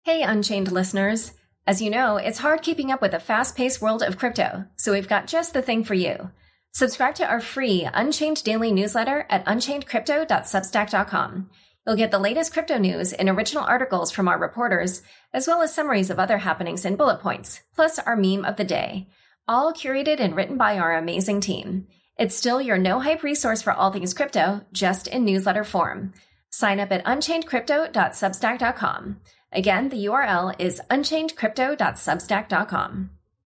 Hey, Unchained listeners. As you know, it's hard keeping up with the fast-paced world of crypto, so we've got just the thing for you. Subscribe to our free Unchained daily newsletter at unchainedcrypto.substack.com. You'll get the latest crypto news and original articles from our reporters, as well as summaries of other happenings and bullet points, plus our meme of the day, all curated and written by our amazing team. It's still your no-hype resource for all things crypto, just in newsletter form. Sign up at unchainedcrypto.substack.com. Again, the URL is unchainedcrypto.substack.com.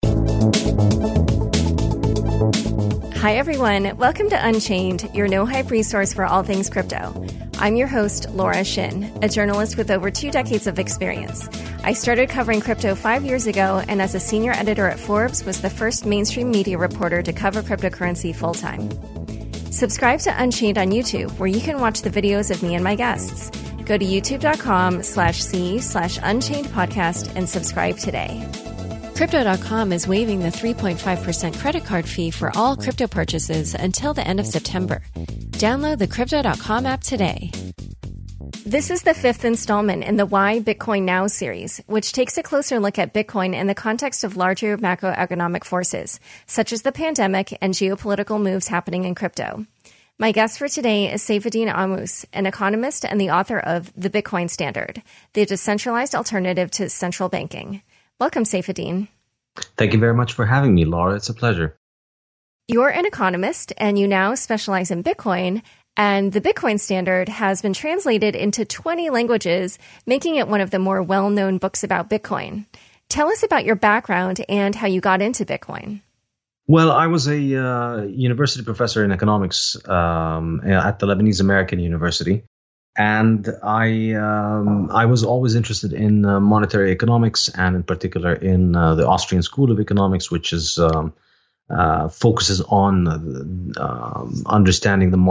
Hi, everyone. Welcome to Unchained, your no-hype resource for all things crypto. I'm your host, Laura Shin, a journalist with over 2 decades of experience. I started covering crypto 5 years ago, and as a senior editor at Forbes, was the first mainstream media reporter to cover cryptocurrency full-time. Subscribe to Unchained on YouTube, where you can watch the videos of me and my guests. Go to youtube.com/c/Unchained podcast and subscribe today. Crypto.com is waiving the 3.5% credit card fee for all crypto purchases until the end of September. Download the Crypto.com app today. This is the 5th installment in the Why Bitcoin Now series, which takes a closer look at Bitcoin in the context of larger macroeconomic forces, such as the pandemic and geopolitical moves happening in crypto. My guest for today is Saifedean Ammous, an economist and the author of The Bitcoin Standard, the decentralized alternative to central banking. Welcome, Saifedean. Thank you very much for having me, Laura. It's a pleasure. You're an economist, and you now specialize in Bitcoin, and The Bitcoin Standard has been translated into 20 languages, making it one of the more well-known books about Bitcoin. Tell us about your background and how you got into Bitcoin. Well, I was a university professor in economics at the Lebanese American University, and I was always interested in monetary economics, and in particular in the Austrian School of Economics, which is focuses on understanding the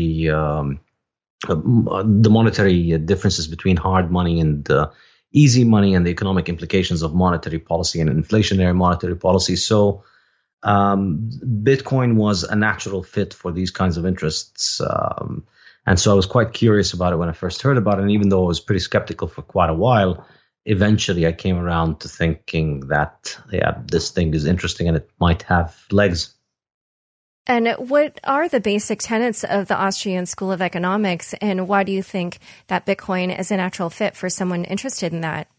monetary differences between hard money and easy money, and the economic implications of monetary policy and inflationary monetary policy. So Bitcoin was a natural fit for these kinds of interests. And so I was quite curious about it when I first heard about it. And even though I was pretty skeptical for quite a while, eventually I came around to thinking that, this thing is interesting and it might have legs. And what are the basic tenets of the Austrian School of Economics, and why do you think that Bitcoin is a natural fit for someone interested in that?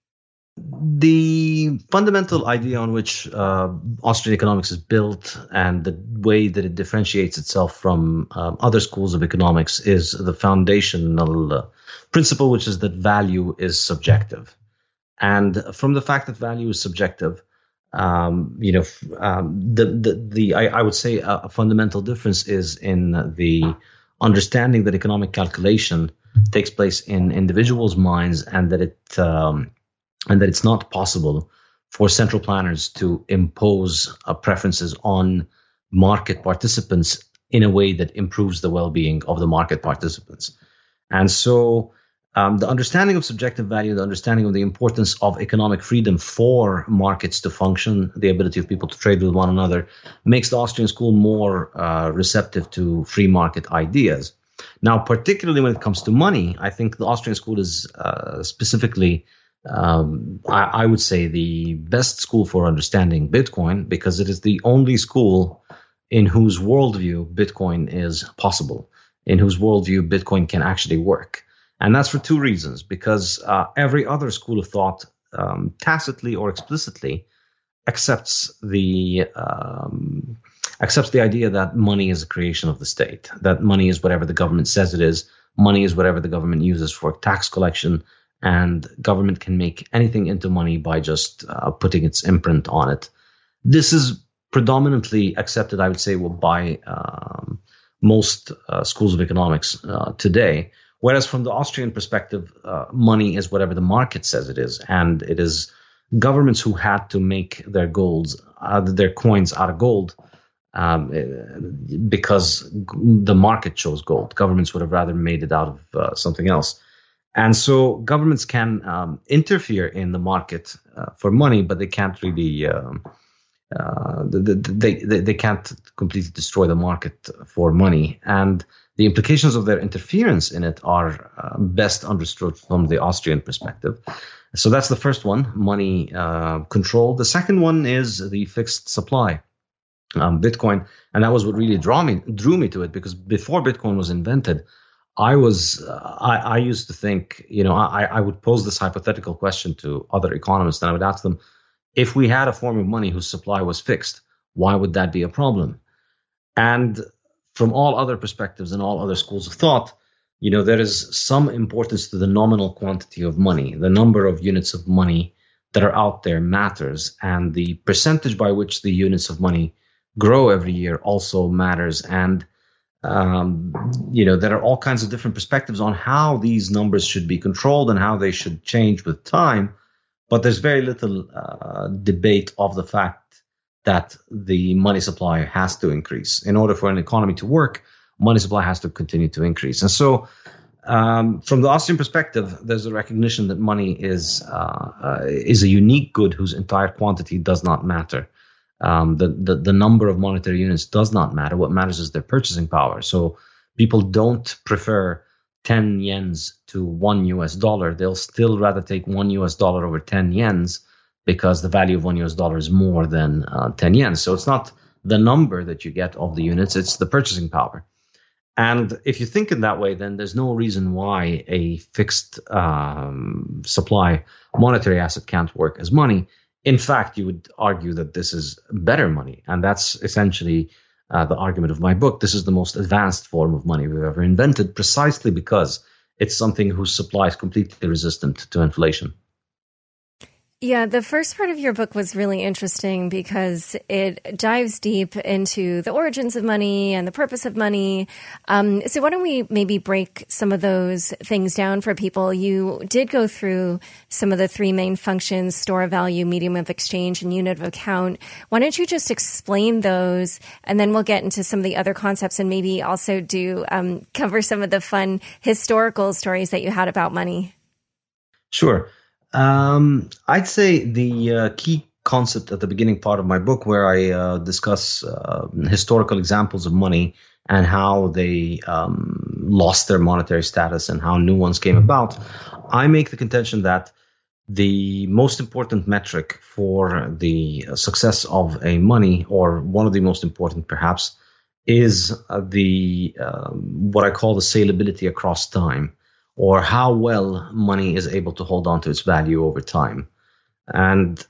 The fundamental idea on which Austrian economics is built and the way that it differentiates itself from other schools of economics is the foundational principle, which is that value is subjective. And from the fact that value is subjective, I would say a fundamental difference is in the understanding that economic calculation takes place in individuals' minds, and that it's not possible for central planners to impose preferences on market participants in a way that improves the well-being of the market participants. And so the understanding of subjective value, the understanding of the importance of economic freedom for markets to function, the ability of people to trade with one another, makes the Austrian school more receptive to free market ideas. Now, particularly when it comes to money, I think the Austrian school is specifically I would say the best school for understanding Bitcoin, because it is the only school in whose worldview Bitcoin is possible, in whose worldview Bitcoin can actually work. And that's for 2 reasons, because every other school of thought, tacitly or explicitly, accepts the idea that money is a creation of the state, that money is whatever the government says it is, money is whatever the government uses for tax collection, and government can make anything into money by just putting its imprint on it. This is predominantly accepted, I would say, by most schools of economics today. Whereas from the Austrian perspective, money is whatever the market says it is. And it is governments who had to make their coins out of gold because the market chose gold. Governments would have rather made it out of something else. And so governments can interfere in the market for money, but they can't really they can't completely destroy the market for money. And the the implications of their interference in it are best understood from the Austrian perspective. So that's the first one, money control. The second one is the fixed supply, Bitcoin. And that was what really drew me to it, because before Bitcoin was invented, I used to think, I would pose this hypothetical question to other economists, and I would ask them, if we had a form of money whose supply was fixed, why would that be a problem? And from all other perspectives and all other schools of thought, there is some importance to the nominal quantity of money. The number of units of money that are out there matters, and the percentage by which the units of money grow every year also matters. And there are all kinds of different perspectives on how these numbers should be controlled and how they should change with time. But there's very little debate of the fact that the money supply has to increase. In order for an economy to work, money supply has to continue to increase. And so from the Austrian perspective, there's a recognition that money is a unique good whose entire quantity does not matter. The number of monetary units does not matter. What matters is their purchasing power. So people don't prefer 10 yens to $1. They'll still rather take $1 over 10 yens because the value of $1 is more than 10 yens. So it's not the number that you get of the units, it's the purchasing power. And if you think in that way, then there's no reason why a fixed supply monetary asset can't work as money. In fact, you would argue that this is better money. And that's essentially the argument of my book. This is the most advanced form of money we've ever invented, precisely because it's something whose supply is completely resistant to inflation. Yeah, the first part of your book was really interesting because it dives deep into the origins of money and the purpose of money. So why don't we maybe break some of those things down for people? You did go through some of the three main functions: store of value, medium of exchange, and unit of account. Why don't you just explain those, and then we'll get into some of the other concepts and maybe also cover some of the fun historical stories that you had about money. Sure. I'd say the key concept at the beginning part of my book, where I discuss historical examples of money and how they lost their monetary status and how new ones came about, I make the contention that the most important metric for the success of a money, or one of the most important perhaps, is the what I call the salability across time, or how well money is able to hold on to its value over time. And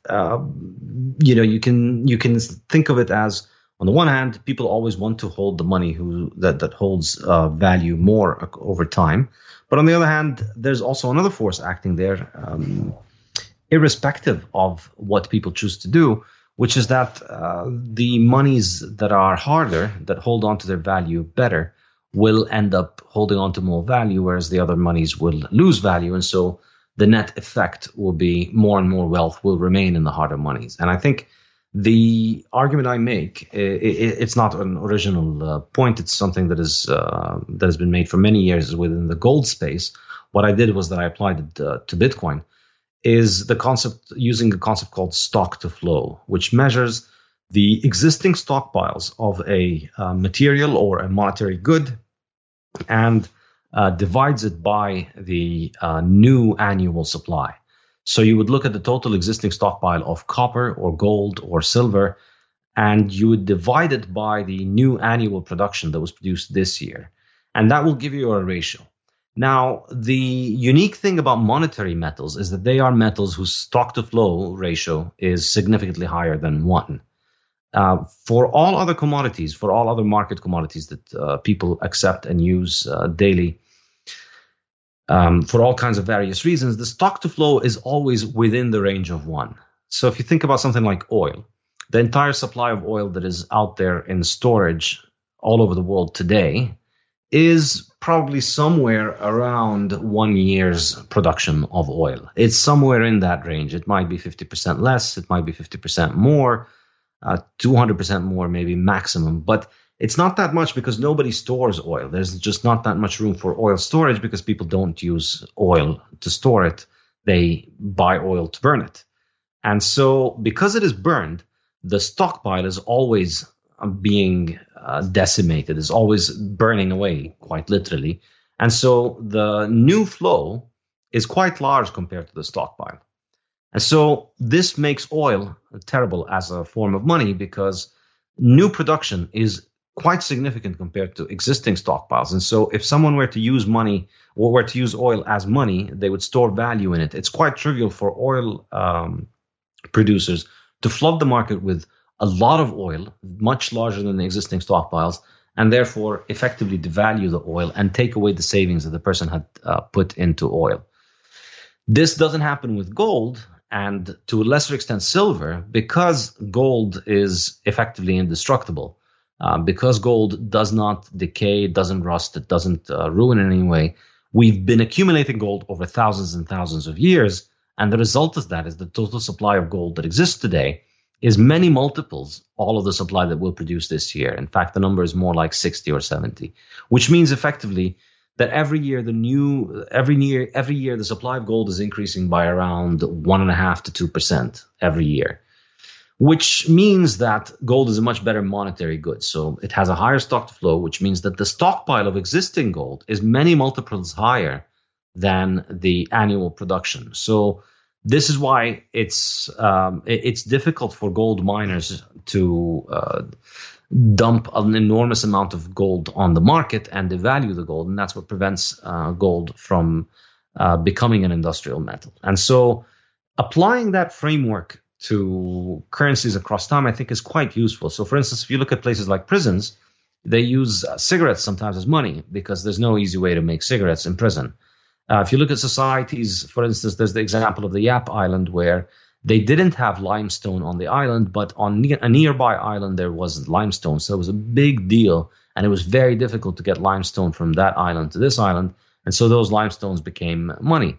you can think of it as, on the one hand, people always want to hold the money that holds value more over time. But on the other hand, there's also another force acting there, irrespective of what people choose to do, which is that the monies that are harder, that hold on to their value better, will end up holding on to more value, whereas the other monies will lose value. And so the net effect will be more and more wealth will remain in the harder monies. And I think the argument I make, it's not an original point. It's something that has been made for many years within the gold space. What I did was that I applied it to Bitcoin, is the concept, using a concept called stock to flow, which measures the existing stockpiles of a material or a monetary good and divides it by the new annual supply. So you would look at the total existing stockpile of copper or gold or silver, and you would divide it by the new annual production that was produced this year. And that will give you a ratio. Now, the unique thing about monetary metals is that they are metals whose stock to flow ratio is significantly higher than 1. For all other commodities, for all other market commodities that people accept and use daily, for all kinds of various reasons, the stock to flow is always within the range of 1. So if you think about something like oil, the entire supply of oil that is out there in storage all over the world today is probably somewhere around 1 year's production of oil. It's somewhere in that range. It might be 50% less, it might be 50% more, 200% more, maybe maximum. But it's not that much because nobody stores oil. There's just not that much room for oil storage because people don't use oil to store it. They buy oil to burn it. And so because it is burned, the stockpile is always being decimated, is always burning away, quite literally. And so the new flow is quite large compared to the stockpile. And so this makes oil terrible as a form of money, because new production is quite significant compared to existing stockpiles. And so if someone were to use money or were to use oil as money, they would store value in it. It's quite trivial for oil producers to flood the market with a lot of oil, much larger than the existing stockpiles, and therefore effectively devalue the oil and take away the savings that the person had put into oil. This doesn't happen with gold, and to a lesser extent silver, because gold is effectively indestructible. Because gold does not decay, it doesn't rust, it doesn't ruin in any way. We've been accumulating gold over thousands and thousands of years, and the result of that is the total supply of gold that exists today is many multiples all of the supply that we'll produce this year. In fact, the number is more like 60 or 70, which means effectively that every year the supply of gold is increasing by around 1.5% to 2% every year, which means that gold is a much better monetary good. So it has a higher stock to flow, which means that the stockpile of existing gold is many multiples higher than the annual production. So this is why it's difficult for gold miners to dump an enormous amount of gold on the market and devalue the gold, and that's what prevents gold from becoming an industrial metal. And so applying that framework to currencies across time, I think, is quite useful. So, for instance, if you look at places like prisons, they use cigarettes sometimes as money because there's no easy way to make cigarettes in prison. If you look at societies, for instance, there's the example of the Yap Island, where they didn't have limestone on the island, but on a nearby island there was limestone. So it was a big deal, and it was very difficult to get limestone from that island to this island. And so those limestones became money.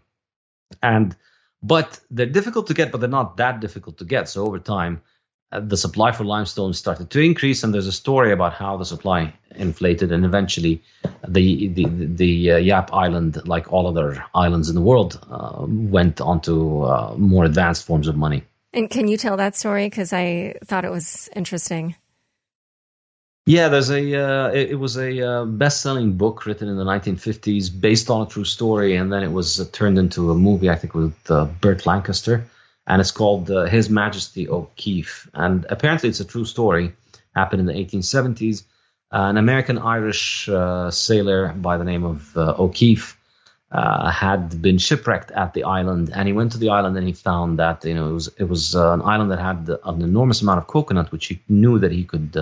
But they're difficult to get, but they're not that difficult to get. So over time, the supply for limestone started to increase, and there's a story about how the supply inflated, and eventually the Yap Island, like all other islands in the world, went onto more advanced forms of money. And can you tell that story? Because I thought it was interesting. Yeah, it was a best-selling book written in the 1950s based on a true story, and then it was turned into a movie, I think, with Burt Lancaster, and it's called His Majesty O'Keefe. And apparently it's a true story, happened in the 1870s. An American-Irish sailor by the name of O'Keefe had been shipwrecked at the island, and he went to the island and he found that it was an island that had an enormous amount of coconut, which he knew that he could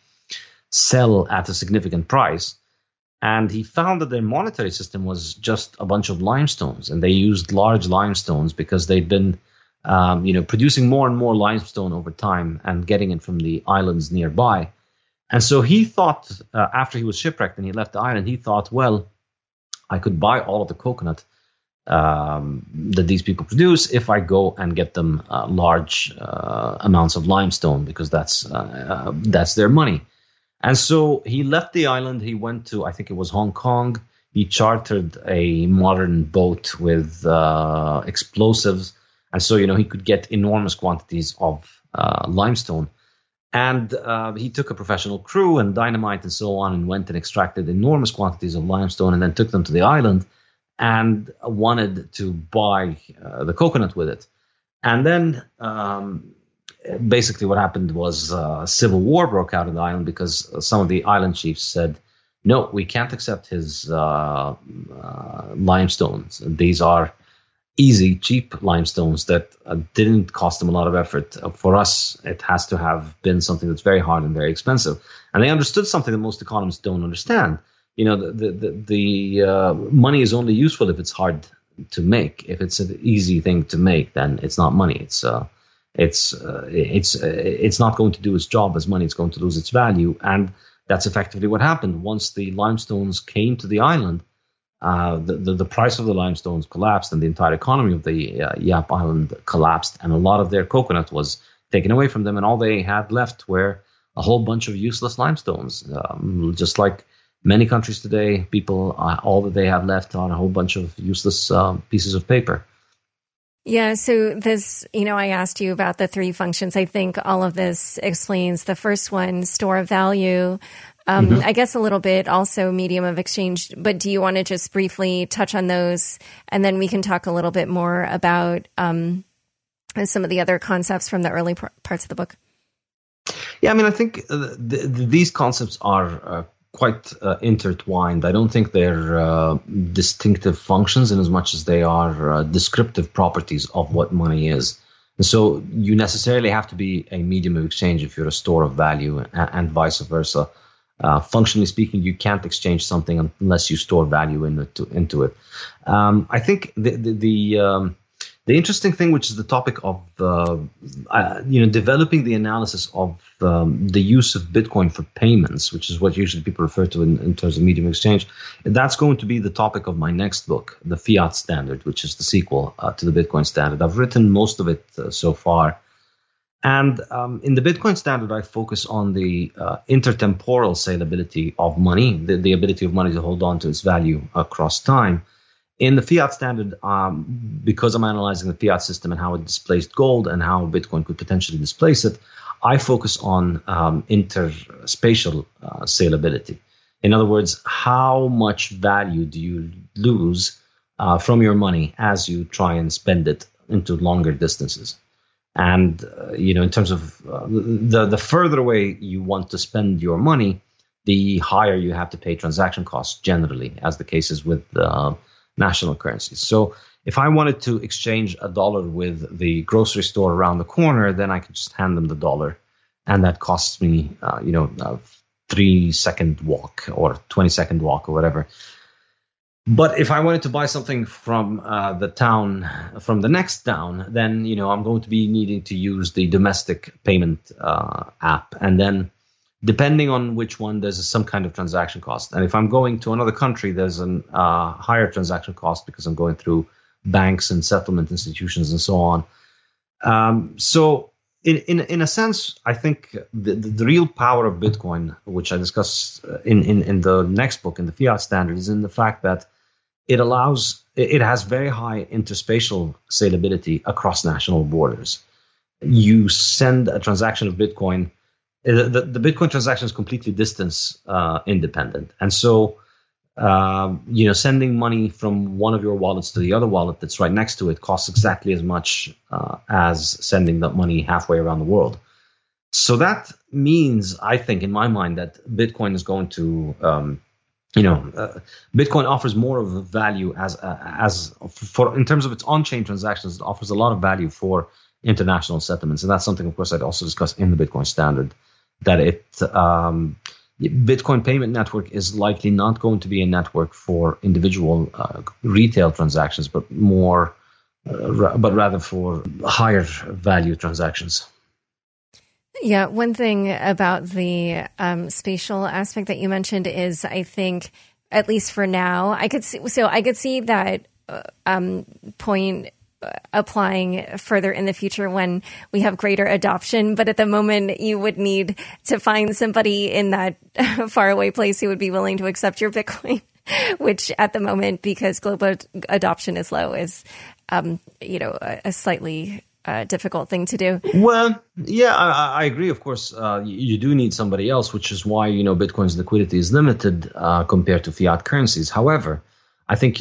sell at a significant price. And he found that their monetary system was just a bunch of limestones, and they used large limestones because they'd been producing more and more limestone over time and getting it from the islands nearby. And so he thought, after he was shipwrecked and he left the island, he thought, well, I could buy all of the coconut that these people produce if I go and get them large amounts of limestone, because that's their money. And so he left the island. He went to, I think it was Hong Kong. He chartered a modern boat with explosives. And so, he could get enormous quantities of limestone. And he took a professional crew and dynamite and so on, and went and extracted enormous quantities of limestone and then took them to the island and wanted to buy the coconut with it. And then basically what happened was a civil war broke out in the island because some of the island chiefs said, no, we can't accept his limestones. These are easy, cheap limestones that didn't cost them a lot of effort. For us, it has to have been something that's very hard and very expensive. And they understood something that most economists don't understand. The money is only useful if it's hard to make. If it's an easy thing to make, then it's not money. It's not going to do its job as money. It's going to lose its value. And that's effectively what happened. Once the limestones came to the island, the price of the limestones collapsed, and the entire economy of the Yap Island collapsed, and a lot of their coconut was taken away from them, and all they had left were a whole bunch of useless limestones. Just like many countries today, people, all that they have left are a whole bunch of useless pieces of paper. Yeah. So this, I asked you about the three functions. I think all of this explains the first one, store of value. I guess a little bit also medium of exchange, but do you want to just briefly touch on those? And then we can talk a little bit more about some of the other concepts from the early parts of the book. Yeah, I mean, I think these concepts are quite intertwined. I don't think they're distinctive functions in as much as they are descriptive properties of what money is. And so you necessarily have to be a medium of exchange if you're a store of value, and vice versa. Functionally speaking, you can't exchange something unless you store value into it. I think the interesting thing, which is the topic of developing the analysis of the use of Bitcoin for payments, which is what usually people refer to in terms of medium of exchange, that's going to be the topic of my next book, The Fiat Standard, which is the sequel to the Bitcoin Standard. I've written most of it so far. And in the Bitcoin Standard, I focus on the intertemporal saleability of money, the ability of money to hold on to its value across time. In the Fiat Standard, because I'm analyzing the fiat system and how it displaced gold and how Bitcoin could potentially displace it, I focus on interspatial saleability. In other words, how much value do you lose from your money as you try and spend it into longer distances? And, in terms of the further away you want to spend your money, the higher you have to pay transaction costs generally, as the case is with national currencies. So if I wanted to exchange $1 with the grocery store around the corner, then I could just hand them the $1. And that costs me, a 3-second walk or 20-second walk or whatever. But if I wanted to buy something from from the next town, then, I'm going to be needing to use the domestic payment app. And then depending on which one, there's some kind of transaction cost. And if I'm going to another country, there's a higher transaction cost because I'm going through banks and settlement institutions and so on. So in a sense, I think the real power of Bitcoin, which I discuss in the next book, in the Fiat Standard, is in the fact that it has very high interspatial saleability across national borders. You send a transaction of Bitcoin. The Bitcoin transaction is completely distance independent. And so, sending money from one of your wallets to the other wallet that's right next to it costs exactly as much as sending that money halfway around the world. So that means, I think, in my mind, that Bitcoin is going to, Bitcoin offers more of a value in terms of its on-chain transactions. It offers a lot of value for international settlements. And that's something, of course, I'd also discuss in the Bitcoin Standard. That Bitcoin payment network is likely not going to be a network for individual retail transactions, but rather for higher value transactions. Yeah, one thing about the spatial aspect that you mentioned is, I think, at least for now, I could see that point applying further in the future when we have greater adoption. But at the moment, you would need to find somebody in that faraway place who would be willing to accept your Bitcoin, which at the moment, because global adoption is low, is, a slightly difficult thing to do. Well, yeah, I agree. Of course, you do need somebody else, which is why, Bitcoin's liquidity is limited compared to fiat currencies. However, I think,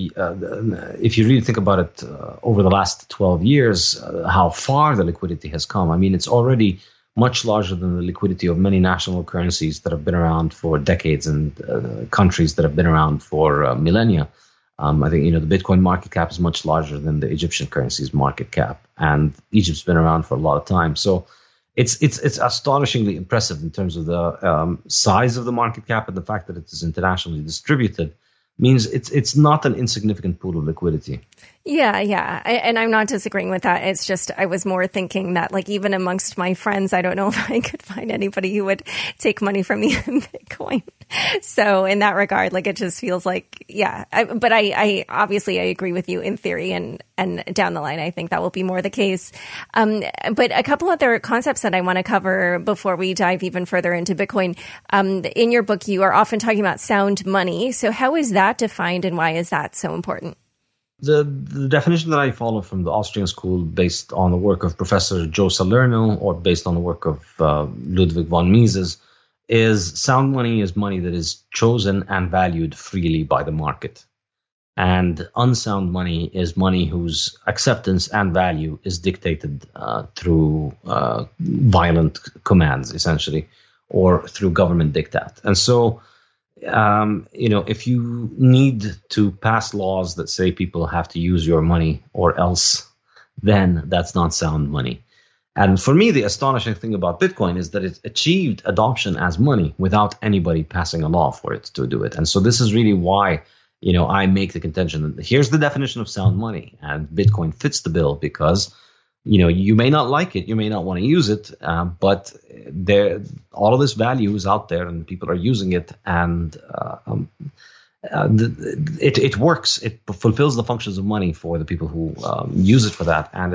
if you really think about it over the last 12 years, how far the liquidity has come. I mean, it's already much larger than the liquidity of many national currencies that have been around for decades and countries that have been around for millennia. I think, the Bitcoin market cap is much larger than the Egyptian currency's market cap. And Egypt's been around for a lot of time. So it's astonishingly impressive in terms of the size of the market cap, and the fact that it is internationally distributed means it's not an insignificant pool of liquidity. Yeah. And I'm not disagreeing with that. It's just, I was more thinking that, like, even amongst my friends, I don't know if I could find anybody who would take money from me in Bitcoin. So in that regard, like, it just feels like, yeah. But I obviously I agree with you in theory, and down the line, I think that will be more the case. But a couple other concepts that I want to cover before we dive even further into Bitcoin. In your book, you are often talking about sound money. So how is that defined, and why is that so important? The definition that I follow from the Austrian school, based on the work of Professor Joe Salerno or based on the work of Ludwig von Mises, is sound money is money that is chosen and valued freely by the market. And unsound money is money whose acceptance and value is dictated through violent commands, essentially, or through government diktat. And so, if you need to pass laws that say people have to use your money or else, then that's not sound money. And for me, the astonishing thing about Bitcoin is that it achieved adoption as money without anybody passing a law for it to do it. And so this is really why, I make the contention that here's the definition of sound money, and Bitcoin fits the bill because, you may not like it, you may not want to use it, but all of this value is out there and people are using it, and it works. It fulfills the functions of money for the people who use it for that, and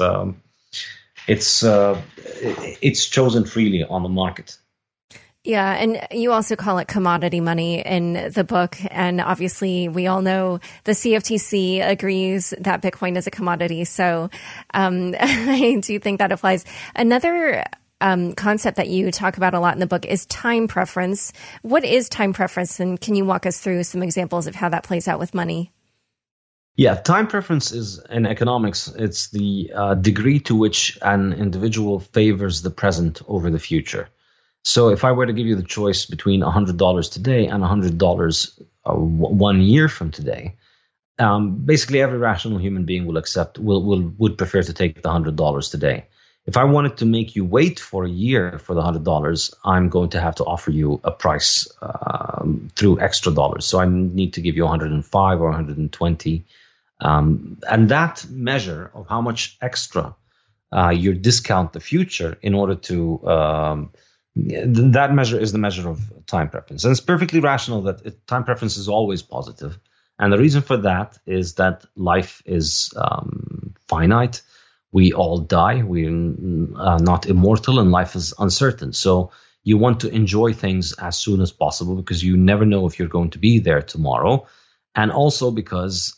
it's chosen freely on the market. Yeah, and you also call it commodity money in the book. And obviously, we all know the CFTC agrees that Bitcoin is a commodity. So I do think that applies. Another concept that you talk about a lot in the book is time preference. What is time preference? And can you walk us through some examples of how that plays out with money? Yeah, time preference is, in economics, it's the degree to which an individual favors the present over the future. So if I were to give you the choice between $100 today and $100 1 year from today, basically every rational human being would prefer to take the $100 today. If I wanted to make you wait for a year for the $100, I'm going to have to offer you a price through extra dollars. So I need to give you 105 or 120. And that measure of how much extra you discount the future in order to that measure is the measure of time preference. And it's perfectly rational that time preference is always positive. And the reason for that is that life is finite. We all die. We're not immortal, and life is uncertain. So you want to enjoy things as soon as possible because you never know if you're going to be there tomorrow. And also because,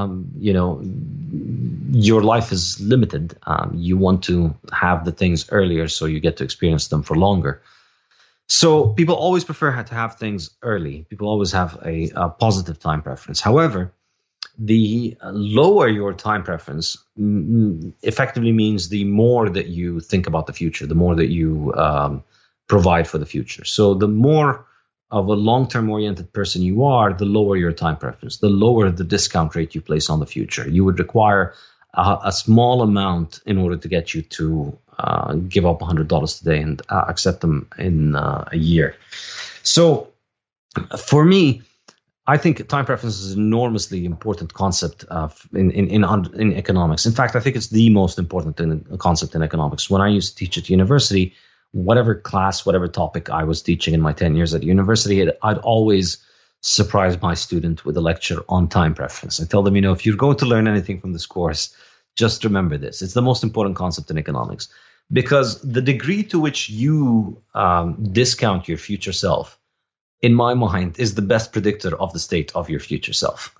your life is limited. You want to have the things earlier so you get to experience them for longer. So people always prefer to have things early. People always have a positive time preference. However, the lower your time preference effectively means the more that you think about the future, the more that you provide for the future. So the more of a long-term oriented person you are, the lower your time preference, the lower the discount rate you place on the future. You would require a small amount in order to get you to give up $100 today and accept them in a year. So for me, I think time preference is an enormously important concept in economics. In fact, I think it's the most important concept in economics. When I used to teach at university, whatever class, whatever topic I was teaching in my 10 years at university, I'd always surprise my student with a lecture on time preference. I tell them, if you're going to learn anything from this course, just remember this. It's the most important concept in economics, because the degree to which you discount your future self, in my mind, is the best predictor of the state of your future self.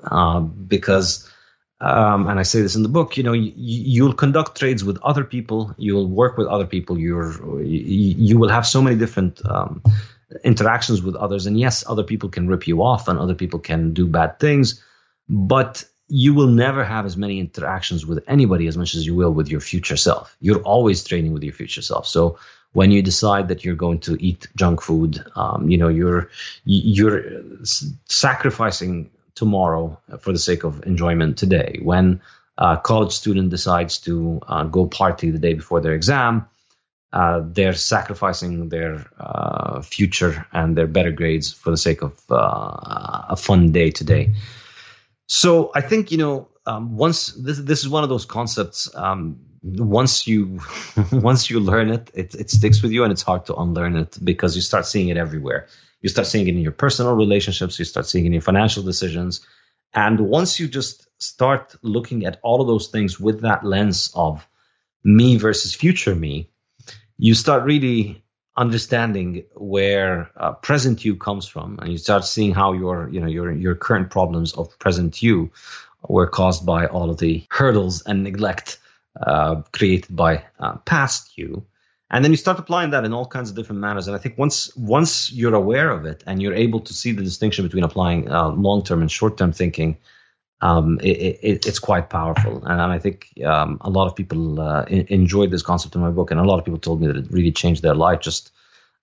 And I say this in the book, you'll conduct trades with other people, you'll work with other people, you will have so many different interactions with others. And yes, other people can rip you off and other people can do bad things, but you will never have as many interactions with anybody as much as you will with your future self. You're always trading with your future self. So when you decide that you're going to eat junk food, you're sacrificing tomorrow for the sake of enjoyment today. When a college student decides to go party the day before their exam, they're sacrificing their future and their better grades for the sake of a fun day today. So I think, once this is one of those concepts, once you learn it, it sticks with you, and it's hard to unlearn it because you start seeing it everywhere. You start seeing it in your personal relationships. You start seeing it in your financial decisions. And once you just start looking at all of those things with that lens of me versus future me, you start really understanding where present you comes from, and you start seeing how your current problems of present you were caused by all of the hurdles and neglect created by past you. And then you start applying that in all kinds of different manners. And I think once you're aware of it and you're able to see the distinction between applying long-term and short-term thinking, it's quite powerful. And I think a lot of people enjoyed this concept in my book. And a lot of people told me that it really changed their life just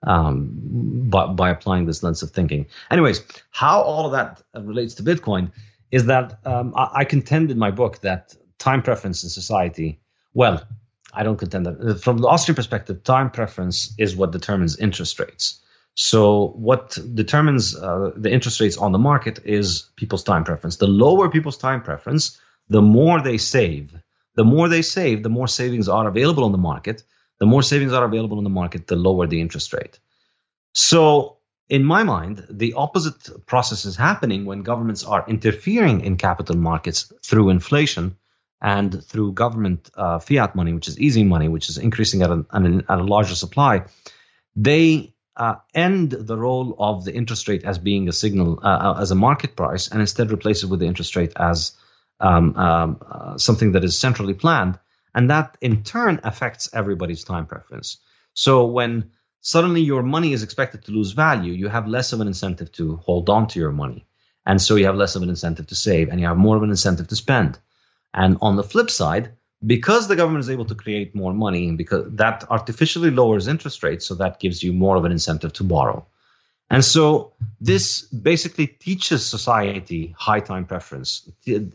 by applying this lens of thinking. Anyways, how all of that relates to Bitcoin is that I contend in my book that time preference in society, well, I don't contend that. From the Austrian perspective, time preference is what determines interest rates. So what determines the interest rates on the market is people's time preference. The lower people's time preference, the more they save. The more they save, the more savings are available on the market. The more savings are available on the market, the lower the interest rate. So in my mind, the opposite process is happening when governments are interfering in capital markets through inflation and through government fiat money, which is easy money, which is increasing at a larger supply. They end the role of the interest rate as being a signal, as a market price, and instead replace it with the interest rate as something that is centrally planned. And that in turn affects everybody's time preference. So when suddenly your money is expected to lose value, you have less of an incentive to hold on to your money. And so you have less of an incentive to save, and you have more of an incentive to spend. And on the flip side, because the government is able to create more money, because that artificially lowers interest rates, so that gives you more of an incentive to borrow. And so this basically teaches society high time preference.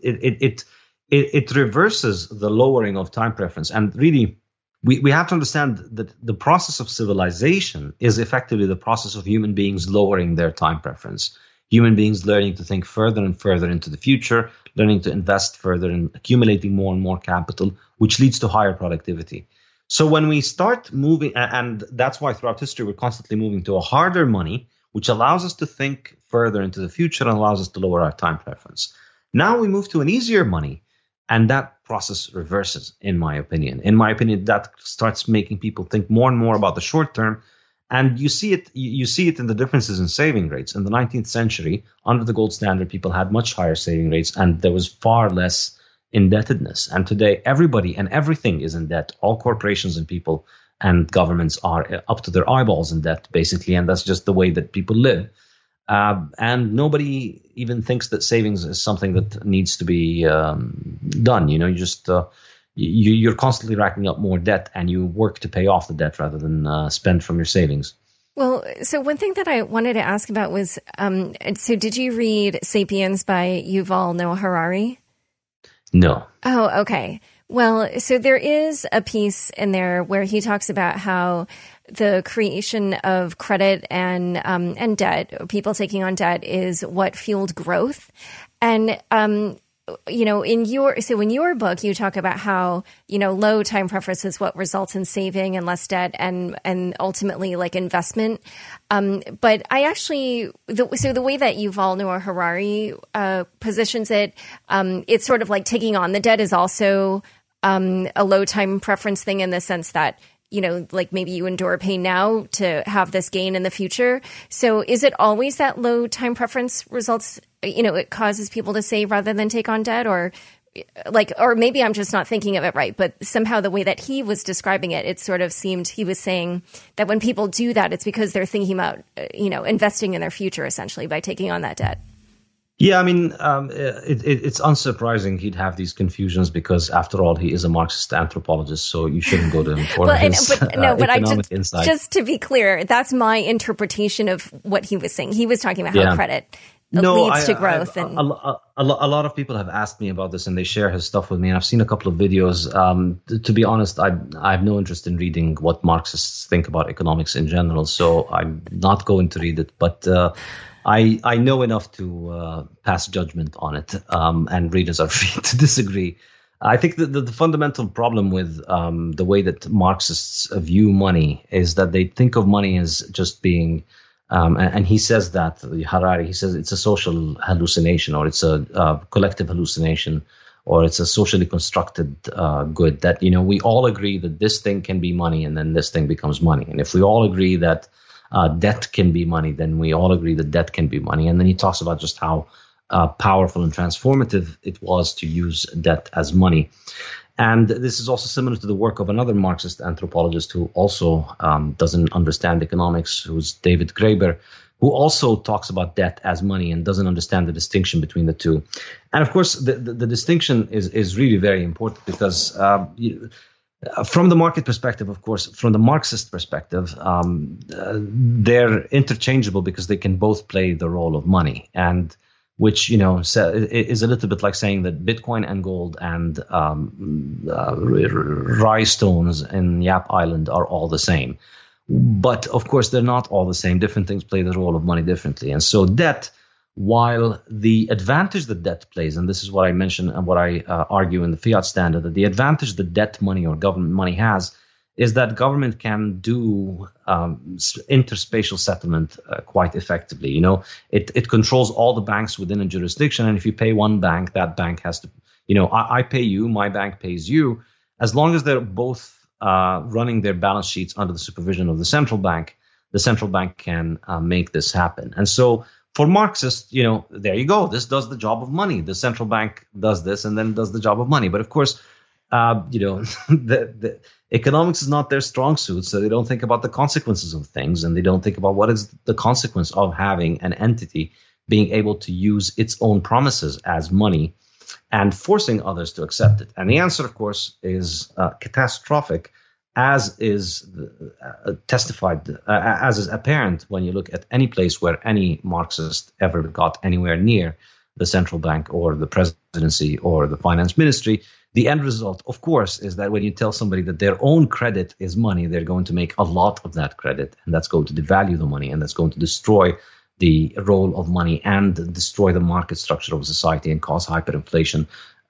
It reverses the lowering of time preference. And really, we have to understand that the process of civilization is effectively the process of human beings lowering their time preference. Human beings learning to think further and further into the future, learning to invest further and accumulating more and more capital, which leads to higher productivity. So when we start moving, and that's why throughout history we're constantly moving to a harder money, which allows us to think further into the future and allows us to lower our time preference. Now we move to an easier money, and that process reverses, in my opinion. In my opinion, that starts making people think more and more about the short term. And you see it in the differences in saving rates. In the 19th century, under the gold standard, people had much higher saving rates, and there was far less indebtedness. And today, everybody and everything is in debt. All corporations and people and governments are up to their eyeballs in debt, basically, and that's just the way that people live. And nobody even thinks that savings is something that needs to be done. You know, you're constantly racking up more debt, and you work to pay off the debt rather than spend from your savings. Well, so one thing that I wanted to ask about was, so did you read *Sapiens* by Yuval Noah Harari? No. Oh, okay. Well, so there is a piece in there where he talks about how the creation of credit and debt, people taking on debt, is what fueled growth. And you know, in your book, you talk about how, you know, low time preference is what results in saving and less debt and ultimately like investment. But I actually, so the way that Yuval Noah Harari positions it, it's sort of like taking on the debt is also a low time preference thing in the sense that, you know, like maybe you endure pain now to have this gain in the future. So is it always that low time preference results, you know, it causes people to save rather than take on debt, or maybe I'm just not thinking of it right, but somehow the way that he was describing it, it sort of seemed he was saying that when people do that, it's because they're thinking about, you know, investing in their future essentially by taking on that debt. Yeah, I mean, it's unsurprising he'd have these confusions because, after all, he is a Marxist anthropologist, so you shouldn't go to him for economic insight. Just to be clear, that's my interpretation of what he was saying. He was talking about how credit leads to growth. A lot of people have asked me about this, and they share his stuff with me, and I've seen a couple of videos. To be honest, I have no interest in reading what Marxists think about economics in general, so I'm not going to read it, but I know enough to pass judgment on it, and readers are free to disagree. I think that the fundamental problem with the way that Marxists view money is that they think of money as just being, and he says that, Harari, he says it's a social hallucination, or it's a collective hallucination, or it's a socially constructed good, that, you know, we all agree that this thing can be money, and then this thing becomes money. And if we all agree that debt can be money, then we all agree that debt can be money. And then he talks about just how powerful and transformative it was to use debt as money. And this is also similar to the work of another Marxist anthropologist who also doesn't understand economics, who's David Graeber, who also talks about debt as money and doesn't understand the distinction between the two. And of course, the distinction is really very important because from the market perspective, of course, from the Marxist perspective, they're interchangeable because they can both play the role of money, and which, is a little bit like saying that Bitcoin and gold and rye stones in Yap Island are all the same. But of course, they're not all the same. Different things play the role of money differently. And so debt, while the advantage that debt plays, and this is what I mentioned and what I argue in the fiat standard, that the advantage that debt money or government money has is that government can do interspatial settlement quite effectively. It controls all the banks within a jurisdiction. And if you pay one bank, that bank has to, I pay you, my bank pays you. As long as they're both running their balance sheets under the supervision of the central bank can make this happen. And so for Marxists, there you go. This does the job of money. The central bank does this and then does the job of money. But of course, the economics is not their strong suit, so they don't think about the consequences of things, and they don't think about what is the consequence of having an entity being able to use its own promises as money and forcing others to accept it. And the answer, of course, is catastrophic, as is testified, as is apparent when you look at any place where any Marxist ever got anywhere near the central bank or the presidency or the finance ministry. The end result, of course, is that when you tell somebody that their own credit is money, they're going to make a lot of that credit, and that's going to devalue the money, and that's going to destroy the role of money and destroy the market structure of society and cause hyperinflation.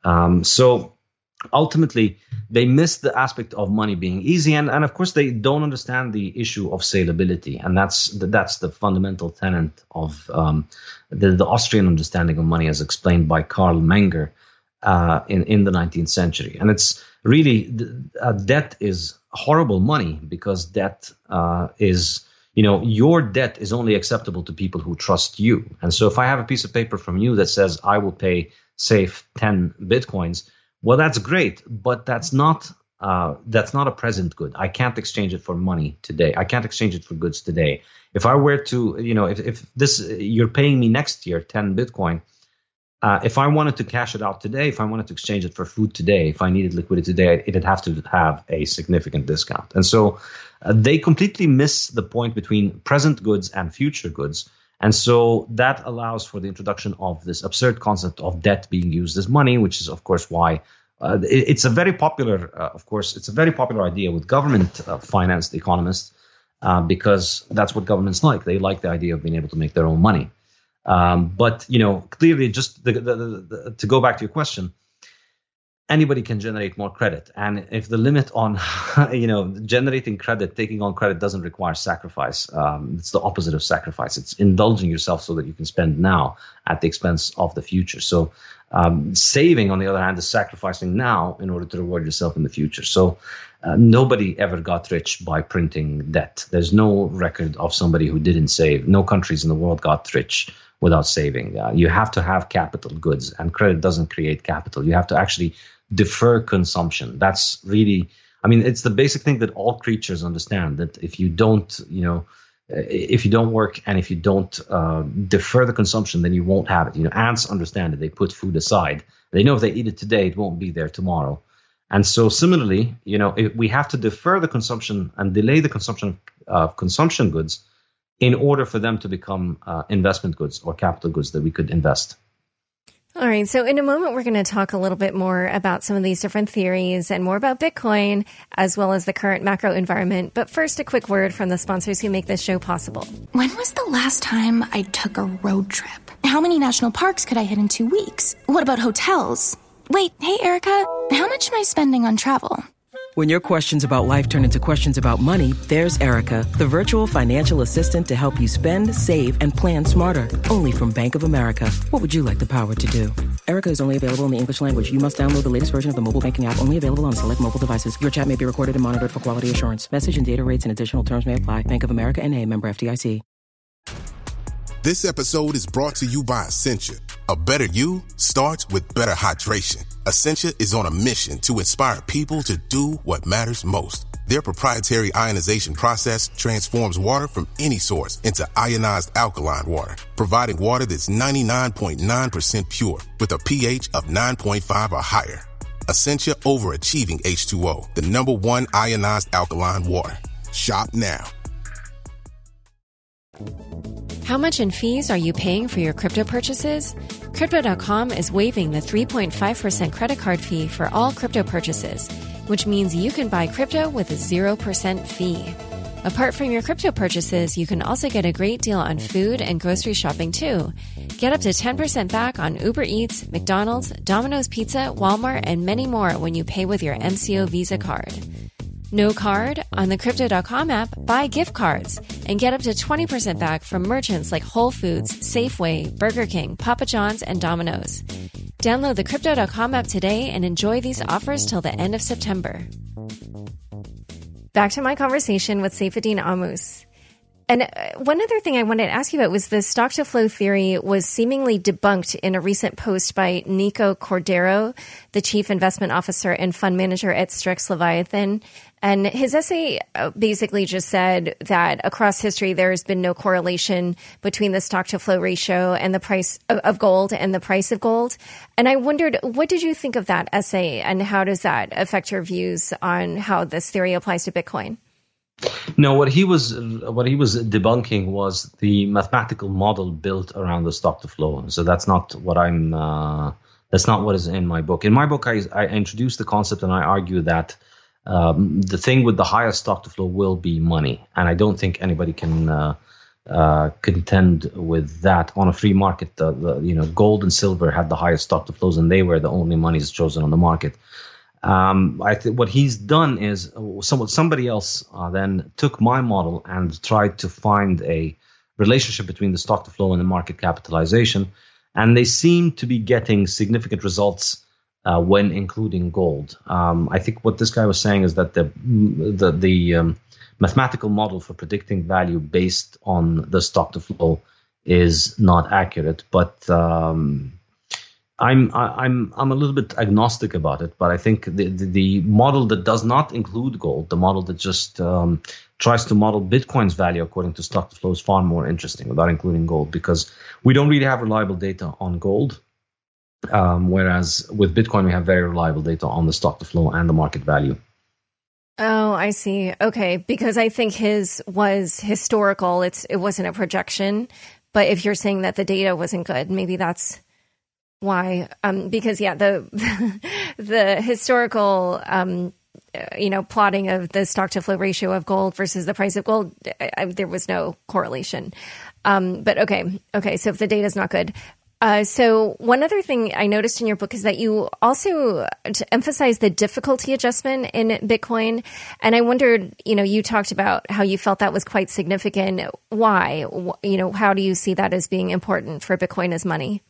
So ultimately, they miss the aspect of money being easy, and of course, they don't understand the issue of salability, and that's the fundamental tenet of the Austrian understanding of money, as explained by Karl Menger. In the 19th century. And it's really, debt is horrible money because debt is, your debt is only acceptable to people who trust you. And so if I have a piece of paper from you that says I will pay, say, 10 Bitcoins, well, that's great, but that's not a present good. I can't exchange it for money today. I can't exchange it for goods today. If I were to, if this, you're paying me next year 10 Bitcoin, if I wanted to cash it out today, if I wanted to exchange it for food today, if I needed liquidity today, it'd have to have a significant discount. And so they completely miss the point between present goods and future goods. And so that allows for the introduction of this absurd concept of debt being used as money, which is, of course, why it's a very popular, it's a very popular idea with government-financed economists because that's what governments like. They like the idea of being able to make their own money. But, clearly, just to go back to your question, anybody can generate more credit. And if the limit on, generating credit, taking on credit doesn't require sacrifice, it's the opposite of sacrifice. It's indulging yourself so that you can spend now at the expense of the future. So saving, on the other hand, is sacrificing now in order to reward yourself in the future. So nobody ever got rich by printing debt. There's no record of somebody who didn't save. No countries in the world got rich without saving. You have to have capital goods, and credit doesn't create capital. You have to actually defer consumption. That's really, it's the basic thing that all creatures understand, that if you don't, if you don't work and if you don't defer the consumption, then you won't have it. Ants understand it. They put food aside. They know if they eat it today, it won't be there tomorrow. And so similarly, if we have to defer the consumption and delay the consumption of consumption goods in order for them to become investment goods or capital goods that we could invest. All right. So in a moment, we're going to talk a little bit more about some of these different theories and more about Bitcoin, as well as the current macro environment. But first, a quick word from the sponsors who make this show possible. When was the last time I took a road trip? How many national parks could I hit in 2 weeks? What about hotels? Wait, hey, Erica, how much am I spending on travel? When your questions about life turn into questions about money, there's Erica, the virtual financial assistant to help you spend, save, and plan smarter. Only from Bank of America. What would you like the power to do? Erica is only available in the English language. You must download the latest version of the mobile banking app, only available on select mobile devices. Your chat may be recorded and monitored for quality assurance. Message and data rates and additional terms may apply. Bank of America N.A., member FDIC. This episode is brought to you by Essentia, A better you starts with better hydration. Essentia is on a mission to inspire people to do what matters most. Their proprietary ionization process transforms water from any source into ionized alkaline water, providing water that's 99.9% pure with a pH of 9.5 or higher. Essentia overachieving H2O, the #1 ionized alkaline water. Shop now. How much in fees are you paying for your crypto purchases? Crypto.com is waiving the 3.5% credit card fee for all crypto purchases, which means you can buy crypto with a 0% fee. Apart from your crypto purchases, you can also get a great deal on food and grocery shopping too. Get up to 10% back on Uber Eats, McDonald's, Domino's Pizza, Walmart, and many more when you pay with your MCO Visa card. No card? On the Crypto.com app, buy gift cards and get up to 20% back from merchants like Whole Foods, Safeway, Burger King, Papa John's, and Domino's. Download the Crypto.com app today and enjoy these offers till the end of September. Back to my conversation with Saifedean Ammous. And one other thing I wanted to ask you about was the stock-to-flow theory was seemingly debunked in a recent post by Nico Cordero, the chief investment officer and fund manager at Strix Leviathan. And his essay basically just said that across history, there has been no correlation between the stock-to-flow ratio and the price of gold and the price of gold. And I wondered, what did you think of that essay, and how does that affect your views on how this theory applies to Bitcoin? No, what he was debunking was the mathematical model built around the stock to flow. So that's not what that's not what is in my book. In my book, I introduced the concept and I argue that the thing with the highest stock to flow will be money, and I don't think anybody can contend with that on a free market. Gold and silver had the highest stock to flows, and they were the only monies chosen on the market. I think what he's done is somebody else then took my model and tried to find a relationship between the stock to flow and the market capitalization, and they seem to be getting significant results when including gold. I think what this guy was saying is that the mathematical model for predicting value based on the stock to flow is not accurate, but I'm a little bit agnostic about it, but I think the model that does not include gold, the model that just tries to model Bitcoin's value according to stock to flow, is far more interesting without including gold, because we don't really have reliable data on gold, whereas with Bitcoin we have very reliable data on the stock to flow and the market value. Oh, I see. Okay, because I think his was historical. It wasn't a projection, but if you're saying that the data wasn't good, maybe that's why, because the historical, plotting of the stock to flow ratio of gold versus the price of gold, there was no correlation. But okay. So if the data is not good. So one other thing I noticed in your book is that you also emphasize the difficulty adjustment in Bitcoin. And I wondered, you talked about how you felt that was quite significant. Why? How do you see that as being important for Bitcoin as money?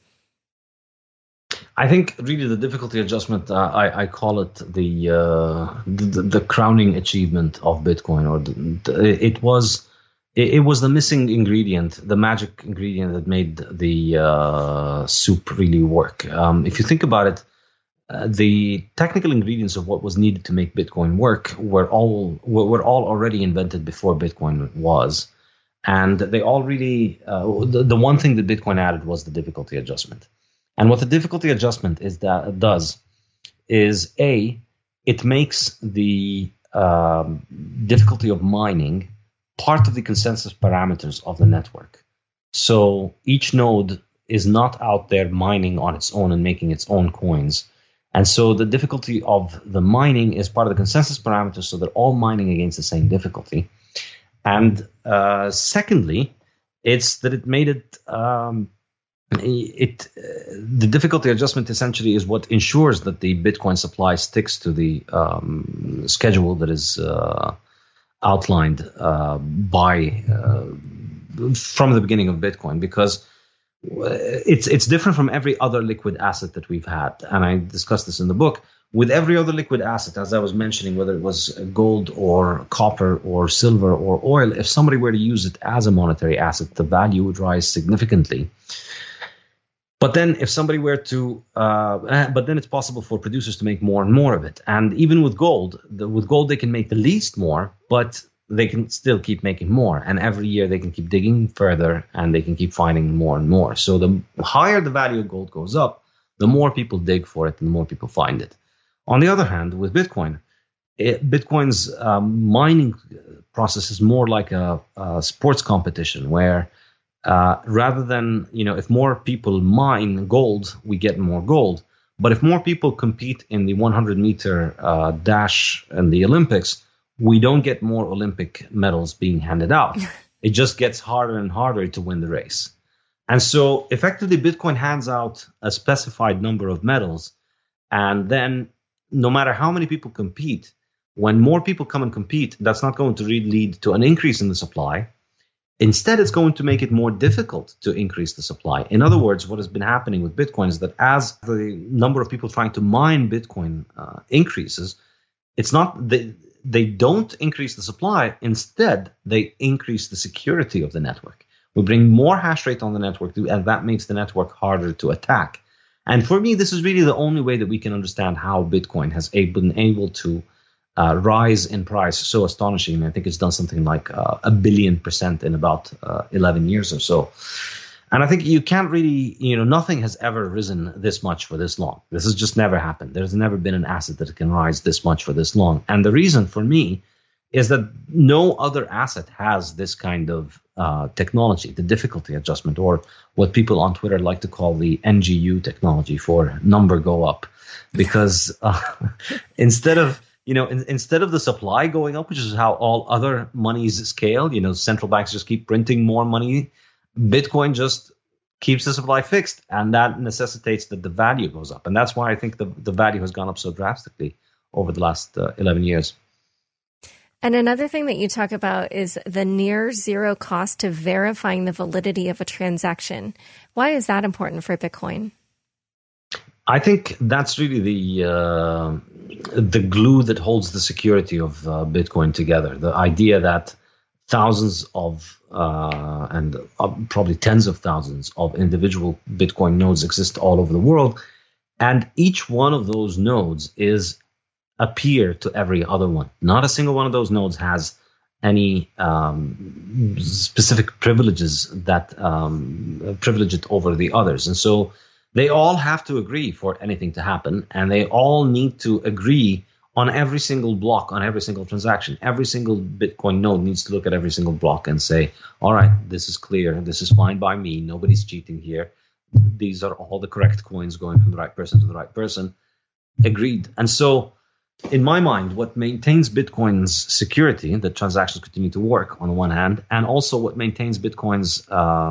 I think really the difficulty adjustment, I call it the crowning achievement of Bitcoin, or it was the missing ingredient, the magic ingredient that made the soup really work. If you think about it, the technical ingredients of what was needed to make Bitcoin work were all already invented before Bitcoin was, and they all really the one thing that Bitcoin added was the difficulty adjustment. And what the difficulty adjustment does is it makes the difficulty of mining part of the consensus parameters of the network. So each node is not out there mining on its own and making its own coins. And so the difficulty of the mining is part of the consensus parameters, so they're all mining against the same difficulty. And secondly, it's that it made it the difficulty adjustment essentially is what ensures that the Bitcoin supply sticks to the schedule that is outlined from the beginning of Bitcoin, because it's different from every other liquid asset that we've had. And I discussed this in the book. With every other liquid asset, as I was mentioning, whether it was gold or copper or silver or oil, if somebody were to use it as a monetary asset, the value would rise significantly. But then if somebody were to, but then it's possible for producers to make more and more of it. And even with gold, they can make the least more, but they can still keep making more. And every year they can keep digging further and they can keep finding more and more. So the higher the value of gold goes up, the more people dig for it and the more people find it. On the other hand, with Bitcoin, Bitcoin's mining process is more like a sports competition where rather than, if more people mine gold, we get more gold. But if more people compete in the 100-meter dash in the Olympics, we don't get more Olympic medals being handed out. It just gets harder and harder to win the race. And so effectively, Bitcoin hands out a specified number of medals. And then no matter how many people compete, when more people come and compete, that's not going to really lead to an increase in the supply. Instead, it's going to make it more difficult to increase the supply. In other words, what has been happening with Bitcoin is that as the number of people trying to mine Bitcoin increases, it's not they don't increase the supply. Instead, they increase the security of the network. We bring more hash rate on the network, and that makes the network harder to attack. And for me, this is really the only way that we can understand how Bitcoin has been able to rise in price so astonishing. I think it's done something like 1 billion% in about 11 years or so. And I think you can't really, nothing has ever risen this much for this long. This has just never happened. There's never been an asset that can rise this much for this long. And the reason for me is that no other asset has this kind of technology, the difficulty adjustment, or what people on Twitter like to call the NGU technology for number go up. Because instead of the supply going up, which is how all other monies scale, central banks just keep printing more money, Bitcoin just keeps the supply fixed, and that necessitates that the value goes up. And that's why I think the value has gone up so drastically over the last 11 years. And another thing that you talk about is the near zero cost to verifying the validity of a transaction. Why is that important for Bitcoin? I think that's really the glue that holds the security of Bitcoin together. The idea that thousands of and probably tens of thousands of individual Bitcoin nodes exist all over the world, and each one of those nodes is a peer to every other one. Not a single one of those nodes has any specific privileges that privilege it over the others. And so they all have to agree for anything to happen, and they all need to agree on every single block, on every single transaction. Every single Bitcoin node needs to look at every single block and say, all right, this is clear. This is fine by me. Nobody's cheating here. These are all the correct coins going from the right person to the right person. Agreed. And so in my mind, what maintains Bitcoin's security, that transactions continue to work on the one hand, and also what maintains Bitcoin's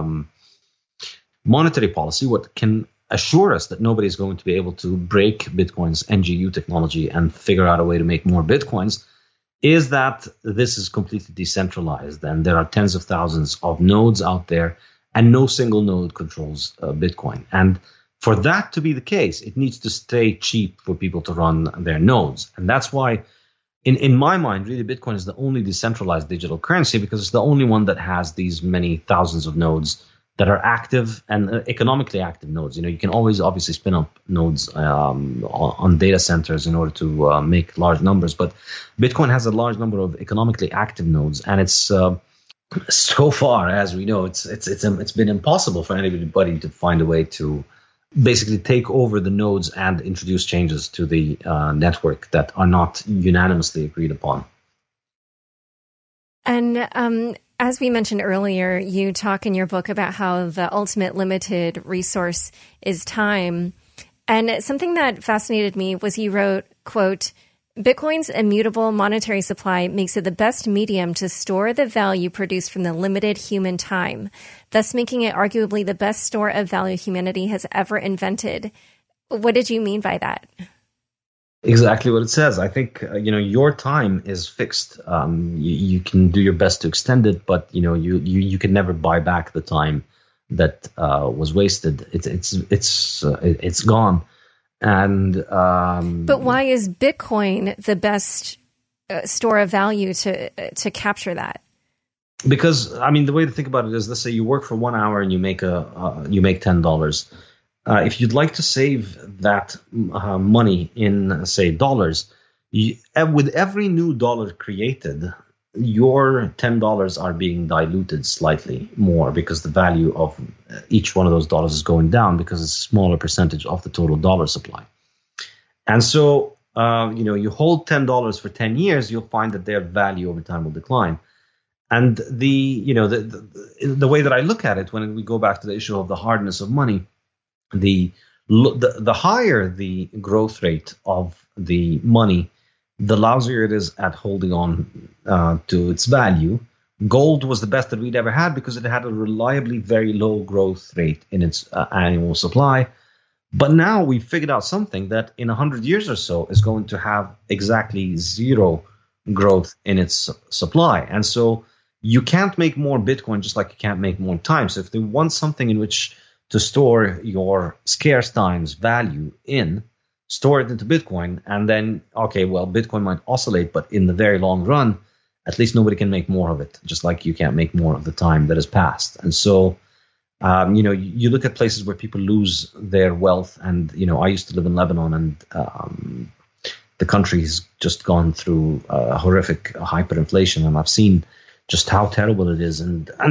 monetary policy, what can assure us that nobody is going to be able to break Bitcoin's NGU technology and figure out a way to make more Bitcoins, is that this is completely decentralized and there are tens of thousands of nodes out there and no single node controls Bitcoin. And for that to be the case, it needs to stay cheap for people to run their nodes. And that's why, in my mind, really Bitcoin is the only decentralized digital currency because it's the only one that has these many thousands of nodes that are active and economically active nodes. You can always obviously spin up nodes on data centers in order to make large numbers, but Bitcoin has a large number of economically active nodes, and it's so far as we know, it's been impossible for anybody to find a way to basically take over the nodes and introduce changes to the network that are not unanimously agreed upon. And as we mentioned earlier, you talk in your book about how the ultimate limited resource is time. And something that fascinated me was you wrote, quote, Bitcoin's immutable monetary supply makes it the best medium to store the value produced from the limited human time, thus making it arguably the best store of value humanity has ever invented. What did you mean by that? Exactly what it says. I think, your time is fixed. You can do your best to extend it, but, you can never buy back the time that was wasted. It's gone. And but why is Bitcoin the best store of value to capture that? Because, the way to think about it is, let's say you work for 1 hour and you make $10. if you'd like to save that money in, say, dollars, with every new dollar created, your $10 are being diluted slightly more because the value of each one of those dollars is going down because it's a smaller percentage of the total dollar supply. And so, you hold $10 for 10 years, you'll find that their value over time will decline. And the way that I look at it, when we go back to the issue of the hardness of money, the higher the growth rate of the money, the lousier it is at holding on to its value. Gold was the best that we'd ever had because it had a reliably very low growth rate in its annual supply. But now we've figured out something that in 100 years or so is going to have exactly zero growth in its supply. And so you can't make more Bitcoin just like you can't make more time. So if they want something in which to store your scarce times value in, store it into Bitcoin, and then, okay, well, Bitcoin might oscillate, but in the very long run, at least nobody can make more of it, just like you can't make more of the time that has passed. And so, you look at places where people lose their wealth, and, I used to live in Lebanon, and the country has just gone through horrific hyperinflation, and I've seen just how terrible it is.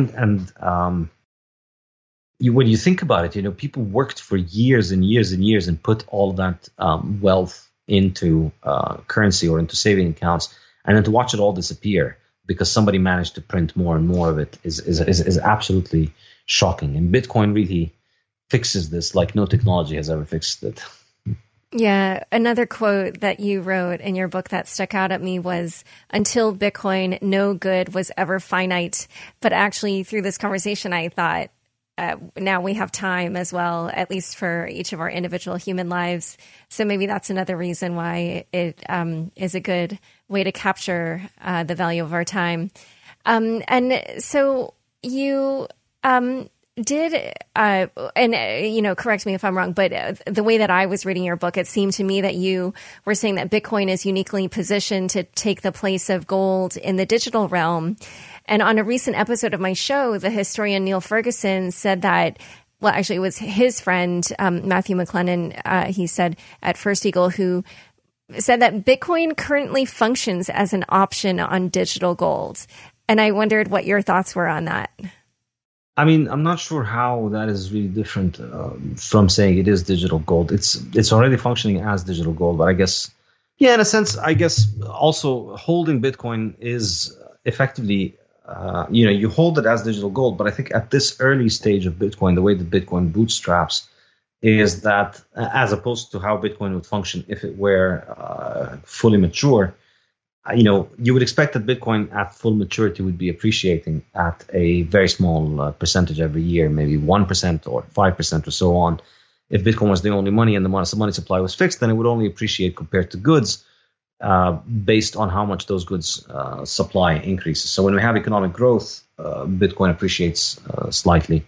When you think about it, people worked for years and years and years and put all of that wealth into currency or into saving accounts, and then to watch it all disappear because somebody managed to print more and more of it is absolutely shocking. And Bitcoin really fixes this like no technology has ever fixed it. Yeah. Another quote that you wrote in your book that stuck out at me was, until Bitcoin, no good was ever finite. But actually, through this conversation, I thought, now we have time as well, at least for each of our individual human lives. So maybe that's another reason why it is a good way to capture the value of our time. And so you did, correct me if I'm wrong, but the way that I was reading your book, it seemed to me that you were saying that Bitcoin is uniquely positioned to take the place of gold in the digital realm. And on a recent episode of my show, the historian Neil Ferguson said that, well, actually it was his friend, Matthew McLennan, he said at First Eagle, who said that Bitcoin currently functions as an option on digital gold. And I wondered what your thoughts were on that. I mean, I'm not sure how that is really different from saying it is digital gold. It's already functioning as digital gold, but I guess, yeah, in a sense, I guess also holding Bitcoin is effectively, you hold it as digital gold. But I think at this early stage of Bitcoin, the way that Bitcoin bootstraps is that, as opposed to how Bitcoin would function if it were fully mature, you would expect that Bitcoin at full maturity would be appreciating at a very small percentage every year, maybe 1% or 5% or so on. If Bitcoin was the only money and the money supply was fixed, then it would only appreciate compared to goods based on how much those goods supply increases. So when we have economic growth, Bitcoin appreciates slightly.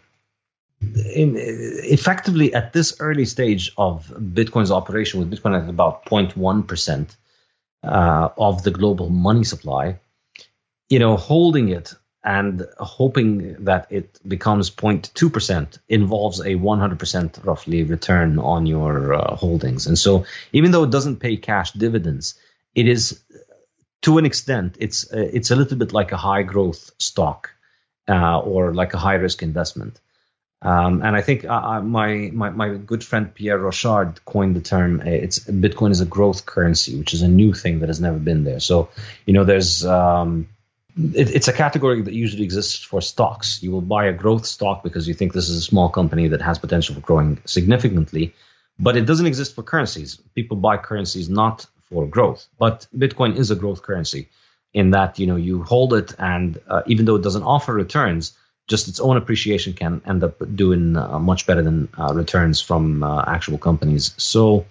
Effectively, at this early stage of Bitcoin's operation, with Bitcoin at about 0.1%, of the global money supply, holding it and hoping that it becomes 0.2% involves a 100% roughly return on your holdings. And so even though it doesn't pay cash dividends, it is, to an extent, it's a little bit like a high growth stock or like a high risk investment. And I think my good friend Pierre Rochard coined the term. Bitcoin is a growth currency, which is a new thing that has never been there. So, there's it's a category that usually exists for stocks. You will buy a growth stock because you think this is a small company that has potential for growing significantly, but it doesn't exist for currencies. People buy currencies not for growth, but Bitcoin is a growth currency in that, you hold it, and even though it doesn't offer returns, just its own appreciation can end up doing much better than returns from actual companies. So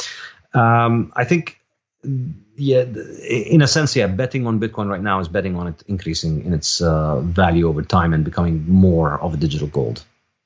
I think, in a sense, betting on Bitcoin right now is betting on it increasing in its value over time and becoming more of a digital gold.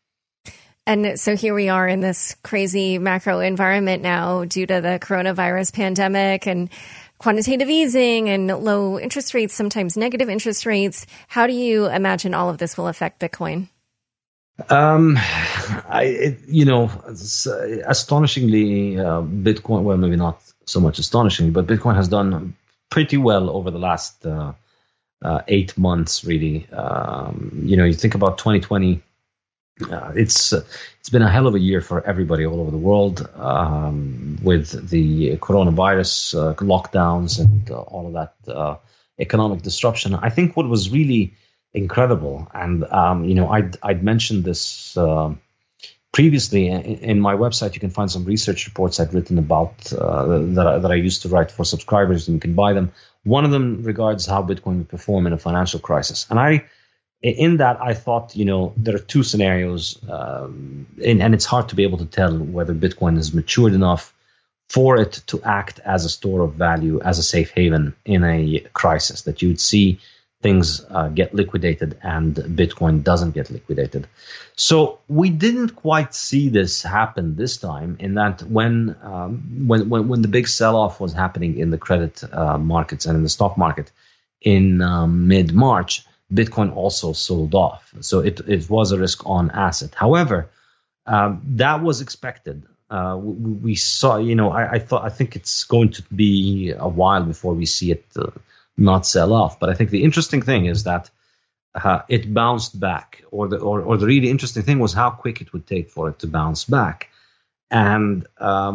And so here we are in this crazy macro environment now due to the coronavirus pandemic and quantitative easing and low interest rates, sometimes negative interest rates. How do you imagine all of this will affect Bitcoin? Astonishingly, Bitcoin. Well, maybe not so much astonishingly, but Bitcoin has done pretty well over the last 8 months. Really, you think about 2020. It's been a hell of a year for everybody all over the world, with the coronavirus lockdowns and all of that economic disruption. I think what was really incredible, and I'd mentioned this previously in my website. You can find some research reports I'd written about that I used to write for subscribers, and you can buy them. One of them regards how Bitcoin would perform in a financial crisis, and in that, I thought, there are two scenarios, and it's hard to be able to tell whether Bitcoin is matured enough for it to act as a store of value, as a safe haven in a crisis, that you would see things get liquidated and Bitcoin doesn't get liquidated. So we didn't quite see this happen this time, in that when the big sell-off was happening in the credit markets and in the stock market in mid-March, Bitcoin also sold off. So it was a risk on asset. However, that was expected. We saw, I think it's going to be a while before we see it not sell off. But I think the interesting thing is that it bounced back, or the really interesting thing was how quick it would take for it to bounce back. And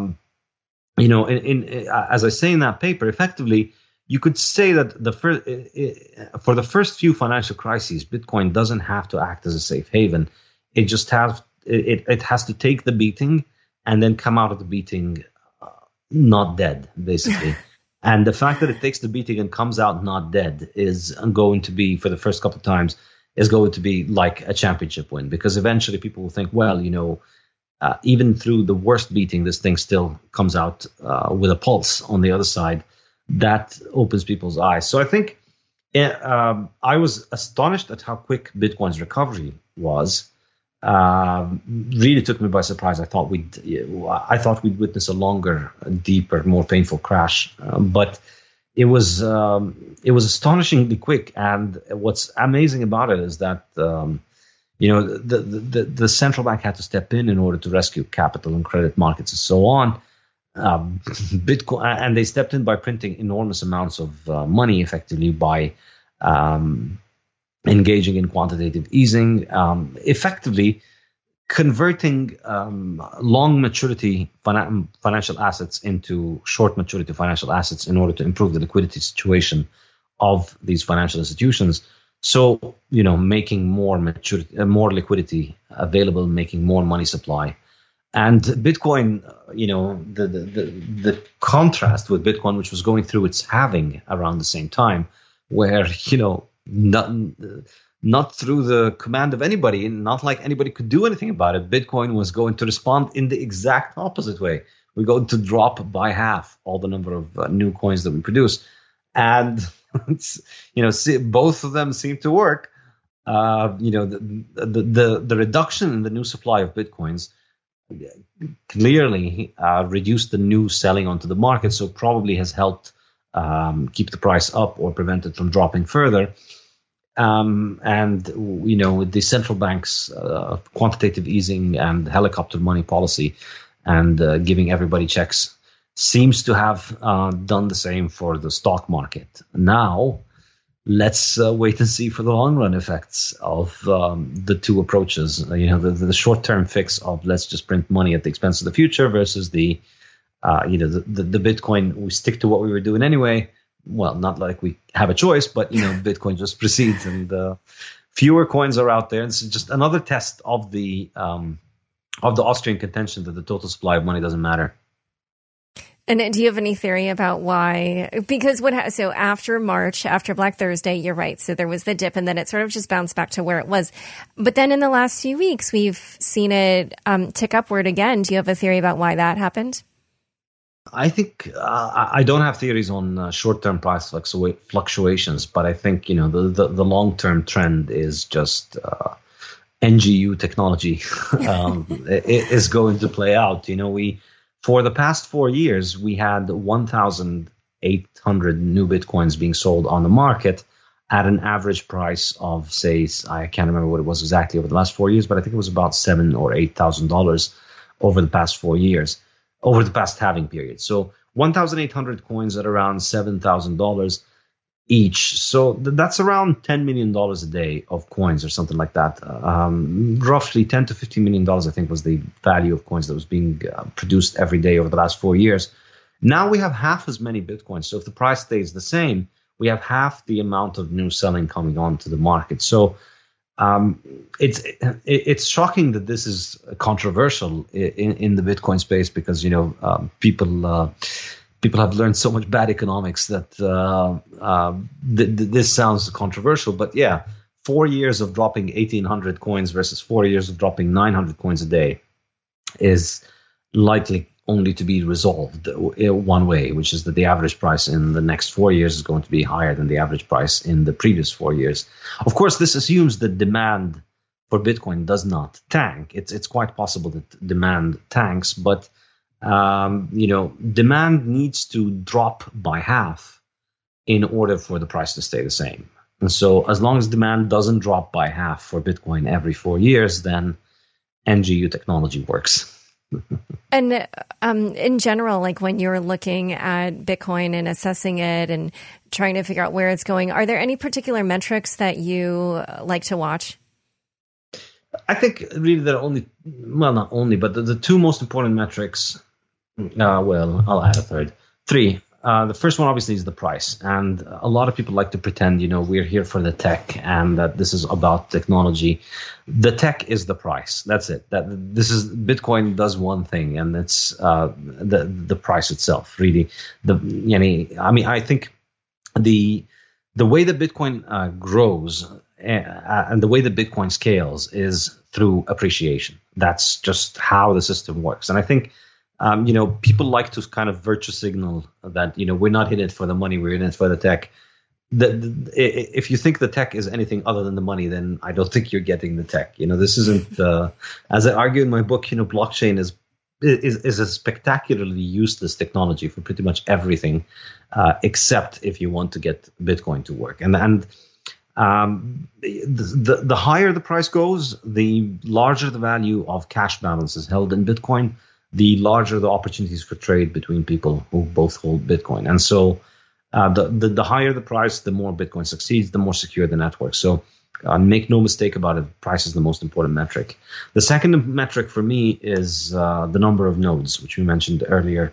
as I say in that paper, effectively, you could say that for the first few financial crises, Bitcoin doesn't have to act as a safe haven. It just has to take the beating and then come out of the beating not dead, basically. And the fact that it takes the beating and comes out not dead is going to be, for the first couple of times, is going to be like a championship win, because eventually people will think, well, even through the worst beating, this thing still comes out with a pulse on the other side. That opens people's eyes. So I think I was astonished at how quick Bitcoin's recovery was. Really took me by surprise. I thought we'd witness a longer, deeper, more painful crash, but it was astonishingly quick. And what's amazing about it is that the central bank had to step in order to rescue capital and credit markets and so on. Bitcoin, and they stepped in by printing enormous amounts of money, effectively by engaging in quantitative easing, effectively converting long maturity financial assets into short maturity financial assets in order to improve the liquidity situation of these financial institutions. So, making more liquidity available, making more money supply. And Bitcoin, the contrast with Bitcoin, which was going through its halving around the same time, where, not through the command of anybody, not like anybody could do anything about it, Bitcoin was going to respond in the exact opposite way. We're going to drop by half all the number of new coins that we produce. And, both of them seem to work. The reduction in the new supply of Bitcoins clearly reduced the new selling onto the market, so probably has helped keep the price up or prevent it from dropping further. With the central bank's quantitative easing and helicopter money policy and giving everybody checks seems to have done the same for the stock market. Now, let's wait and see for the long run effects of the two approaches. The short term fix of let's just print money at the expense of the future versus the Bitcoin. We stick to what we were doing anyway. Well, not like we have a choice, but Bitcoin just proceeds, and fewer coins are out there. And it's just another test of the Austrian contention that the total supply of money doesn't matter. And do you have any theory about why? Because so after March, after Black Thursday, you're right. So there was the dip, and then it sort of just bounced back to where it was. But then in the last few weeks, we've seen it tick upward again. Do you have a theory about why that happened? I think I don't have theories on short-term price fluctuations, but I think the long-term trend is just NGU technology is going to play out. For the past 4 years, we had 1,800 new Bitcoins being sold on the market, at an average price of, say, I can't remember what it was exactly over the last 4 years, but I think it was about $7,000 or $8,000 over the past 4 years, over the past halving period. So 1,800 coins at around $7,000 each. So that's around $10 million a day of coins or something like that. Roughly $10 to $15 million, I think, was the value of coins that was being produced every day over the last 4 years. Now we have half as many Bitcoins. So if the price stays the same, we have half the amount of new selling coming onto the market. So it's shocking that this is controversial in the Bitcoin space because, people have learned so much bad economics that this sounds controversial. But yeah, 4 years of dropping 1,800 coins versus 4 years of dropping 900 coins a day is likely only to be resolved one way, which is that the average price in the next 4 years is going to be higher than the average price in the previous 4 years. Of course, this assumes that demand for Bitcoin does not tank. It's quite possible that demand tanks, but demand needs to drop by half in order for the price to stay the same. And so as long as demand doesn't drop by half for Bitcoin every 4 years, then NGU technology works. And in general, like when you're looking at Bitcoin and assessing it and trying to figure out where it's going, are there any particular metrics that you like to watch? I think really there are not only, but the two most important metrics, I'll add a third. Three. The first one obviously is the price. And a lot of people like to pretend, we're here for the tech and that this is about technology. The tech is the price. That's it. Bitcoin does one thing, and it's the price itself, really. I think the way that Bitcoin grows and the way that Bitcoin scales is through appreciation. That's just how the system works. And I think people like to kind of virtue signal that, we're not in it for the money, we're in it for the tech. If you think the tech is anything other than the money, then I don't think you're getting the tech. This isn't, as I argue in my book, blockchain is a spectacularly useless technology for pretty much everything, except if you want to get Bitcoin to work. And the higher the price goes, the larger the value of cash balances held in Bitcoin, the larger the opportunities for trade between people who both hold Bitcoin. And so the higher the price, the more Bitcoin succeeds, the more secure the network. So make no mistake about it, price is the most important metric. The second metric for me is the number of nodes, which we mentioned earlier.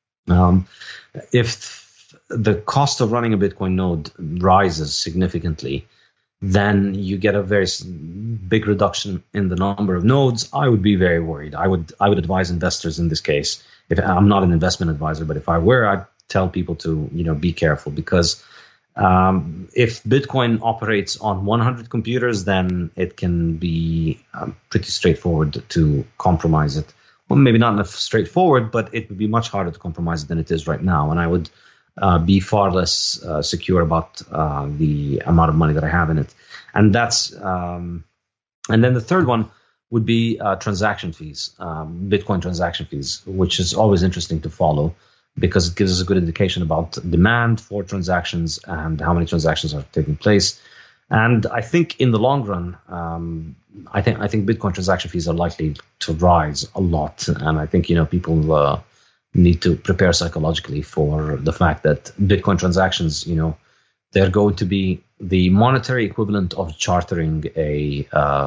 If the cost of running a Bitcoin node rises significantly, then you get a very big reduction in the number of nodes. I would be very worried. I would advise investors in this case. If I'm not an investment advisor, but if I were, I'd tell people to be careful, because if Bitcoin operates on 100 computers, then it can be pretty straightforward to compromise it. Well, maybe not enough straightforward, but it would be much harder to compromise it than it is right now. And I would be far less secure about the amount of money that I have in it. And that's and then the third one would be transaction fees, Bitcoin transaction fees, which is always interesting to follow because it gives us a good indication about demand for transactions and how many transactions are taking place. And I think in the long run, I think Bitcoin transaction fees are likely to rise a lot. And I think people need to prepare psychologically for the fact that Bitcoin transactions, they're going to be the monetary equivalent of chartering a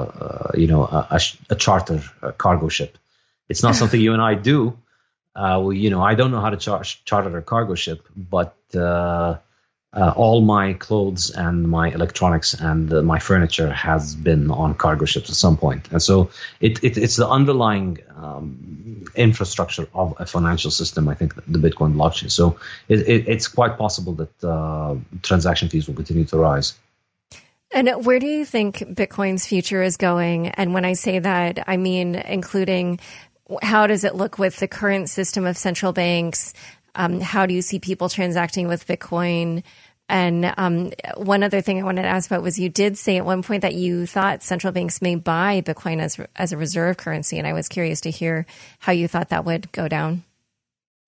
charter cargo ship. It's not something you and I do. I don't know how to charter a cargo ship, but all my clothes and my electronics and my furniture has been on cargo ships at some point. And so it's the underlying infrastructure of a financial system, I think, the Bitcoin blockchain. So it's quite possible that transaction fees will continue to rise. And where do you think Bitcoin's future is going? And when I say that, I mean including how does it look with the current system of central banks? How do you see people transacting with Bitcoin? And one other thing I wanted to ask about was you did say at one point that you thought central banks may buy Bitcoin as a reserve currency. And I was curious to hear how you thought that would go down.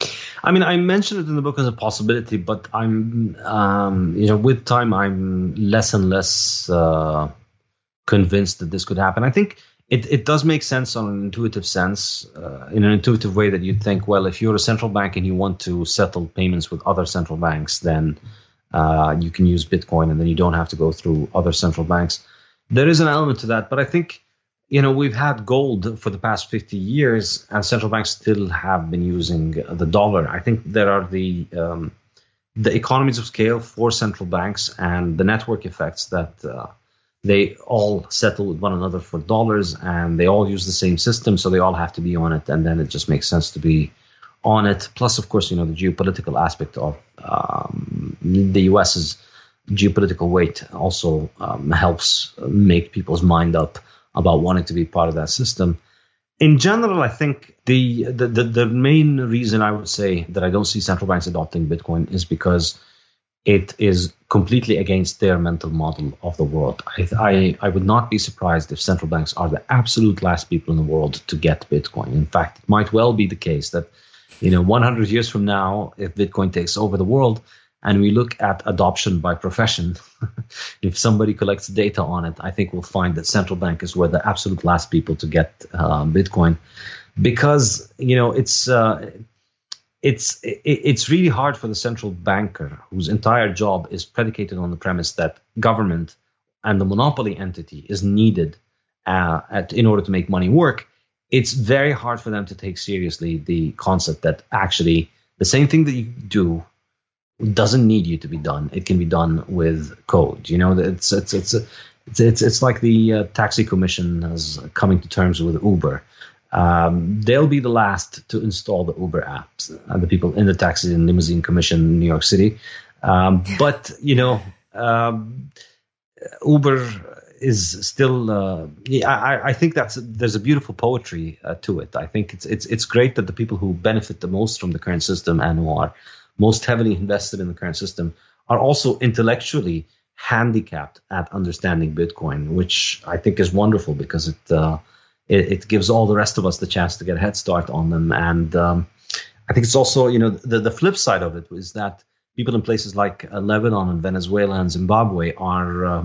I mean, I mentioned it in the book as a possibility, but I'm, with time, I'm less and less convinced that this could happen. I think it does make sense on an intuitive sense, in an intuitive way that you'd think, well, if you're a central bank and you want to settle payments with other central banks, then you can use Bitcoin and then you don't have to go through other central banks. There is an element to that, but I think, we've had gold for the past 50 years and central banks still have been using the dollar. I think there are the economies of scale for central banks and the network effects that they all settle with one another for dollars and they all use the same system, so they all have to be on it, and then it just makes sense to be on it. Plus, of course, the geopolitical aspect of the U.S.'s geopolitical weight also helps make people's mind up about wanting to be part of that system. In general, I think the main reason I would say that I don't see central banks adopting Bitcoin is because it is completely against their mental model of the world. I would not be surprised if central banks are the absolute last people in the world to get Bitcoin. In fact, it might well be the case that 100 years from now, if Bitcoin takes over the world, and we look at adoption by profession, if somebody collects data on it, I think we'll find that central bankers were the absolute last people to get Bitcoin, because it's really hard for the central banker, whose entire job is predicated on the premise that government and the monopoly entity is needed in order to make money work. It's very hard for them to take seriously the concept that actually the same thing that you do doesn't need you to be done. It can be done with code. It's like the taxi commission is coming to terms with Uber. They'll be the last to install the Uber apps, and the people in the taxi and limousine commission in New York City. But Uber is still. I think there's a beautiful poetry to it. I think it's great that the people who benefit the most from the current system and who are most heavily invested in the current system are also intellectually handicapped at understanding Bitcoin, which I think is wonderful because it gives all the rest of us the chance to get a head start on them. And I think it's also, the flip side of it is that people in places like Lebanon and Venezuela and Zimbabwe are,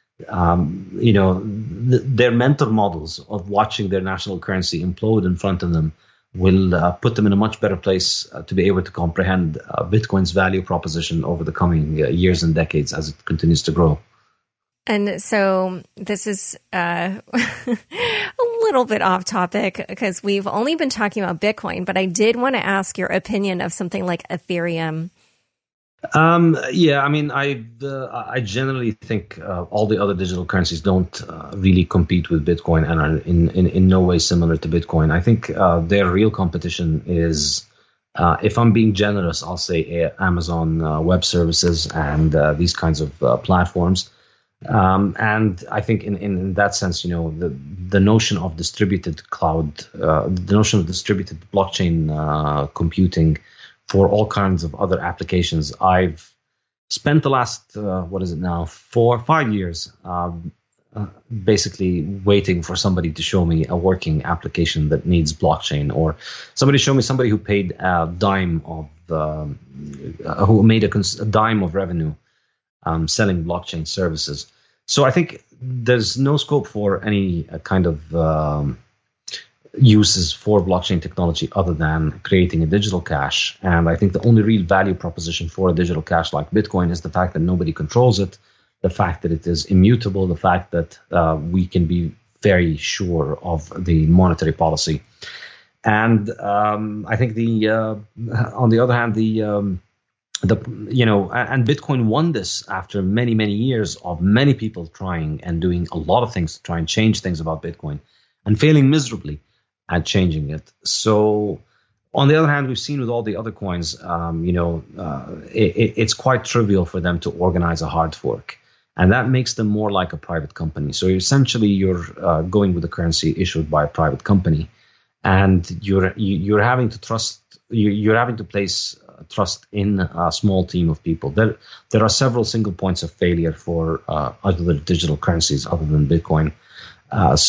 their mental models of watching their national currency implode in front of them will put them in a much better place to be able to comprehend Bitcoin's value proposition over the coming years and decades as it continues to grow. And so this is a little bit off topic because we've only been talking about Bitcoin, but I did want to ask your opinion of something like Ethereum. I generally think all the other digital currencies don't really compete with Bitcoin and are in no way similar to Bitcoin. I think their real competition is, if I'm being generous, I'll say Amazon Web Services and these kinds of platforms. And I think in that sense, the notion of distributed cloud, the notion of distributed blockchain computing for all kinds of other applications. I've spent the last, 4-5 years basically waiting for somebody to show me a working application that needs blockchain, or somebody show me somebody who paid a dime of, who made a dime of revenue selling blockchain services. So I think there's no scope for any kind of uses for blockchain technology other than creating a digital cash. And I think the only real value proposition for a digital cash like Bitcoin is the fact that nobody controls it, the fact that it is immutable, the fact that we can be very sure of the monetary policy. And I think on the other hand, and Bitcoin won this after many, many years of many people trying and doing a lot of things to try and change things about Bitcoin and failing miserably at changing it. So on the other hand, we've seen with all the other coins, it's quite trivial for them to organize a hard fork. And that makes them more like a private company. So essentially, you're going with a currency issued by a private company, and you're having to trust. You're having to place trust in a small team of people. There are several single points of failure for other digital currencies other than Bitcoin.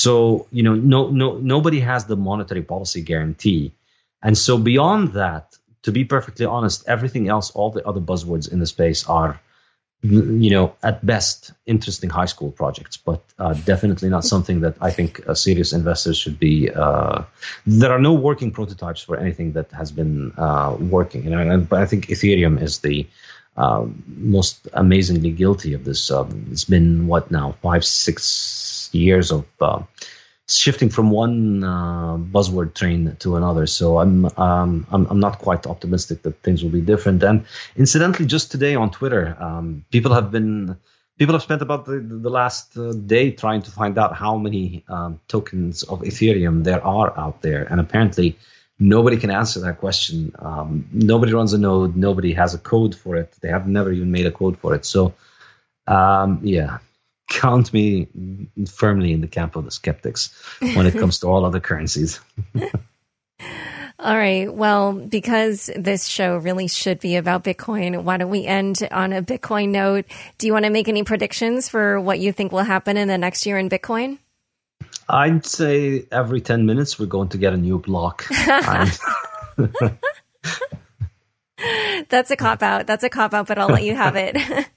Nobody has the monetary policy guarantee, and so beyond that, to be perfectly honest, everything else, all the other buzzwords in the space are, at best, interesting high school projects, but definitely not something that I think serious investors should be. There are no working prototypes for anything that has been working. But I think Ethereum is the most amazingly guilty of this. It's been 5-6 years of shifting from one buzzword train to another. So I'm not quite optimistic that things will be different. And incidentally, just today on Twitter, people have spent about the last day trying to find out how many tokens of Ethereum there are out there, and apparently nobody can answer that question. Nobody runs a node. Nobody has a code for it. They have never even made a code for it. So count me firmly in the camp of the skeptics when it comes to all other currencies. All right. Well, because this show really should be about Bitcoin, why don't we end on a Bitcoin note? Do you want to make any predictions for what you think will happen in the next year in Bitcoin? I'd say every 10 minutes we're going to get a new block. That's a cop-out, but I'll let you have it.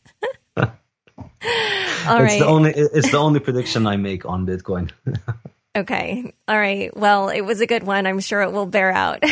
All right. It's the only prediction I make on Bitcoin. Okay. All right. Well, it was a good one. I'm sure it will bear out.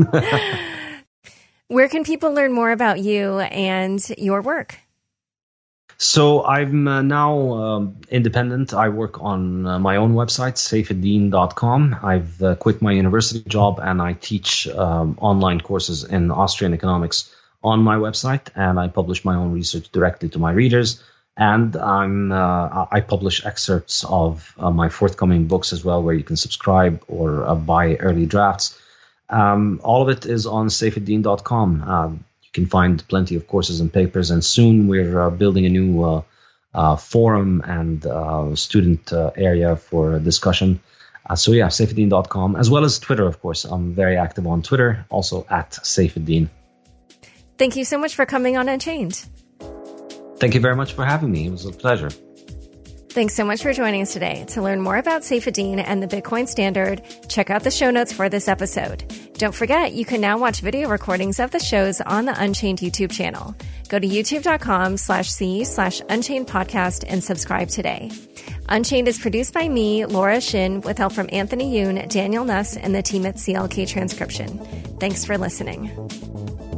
Where can people learn more about you and your work? So I'm now independent. I work on my own website, saifedean.com. I've quit my university job and I teach online courses in Austrian economics on my website, and I publish my own research directly to my readers. And I publish excerpts of my forthcoming books as well, where you can subscribe or buy early drafts. All of it is on saifedean.com. You can find plenty of courses and papers, and soon we're building a new forum and student area for discussion. Saifedean.com, as well as Twitter, of course. I'm very active on Twitter, also at Saifedean. Thank you so much for coming on Unchained. Thank you very much for having me. It was a pleasure. Thanks so much for joining us today. To learn more about Saifedean and the Bitcoin Standard, check out the show notes for this episode. Don't forget, you can now watch video recordings of the shows on the Unchained YouTube channel. Go to youtube.com/c/Unchained podcast and subscribe today. Unchained is produced by me, Laura Shin, with help from Anthony Yoon, Daniel Nuss, and the team at CLK Transcription. Thanks for listening.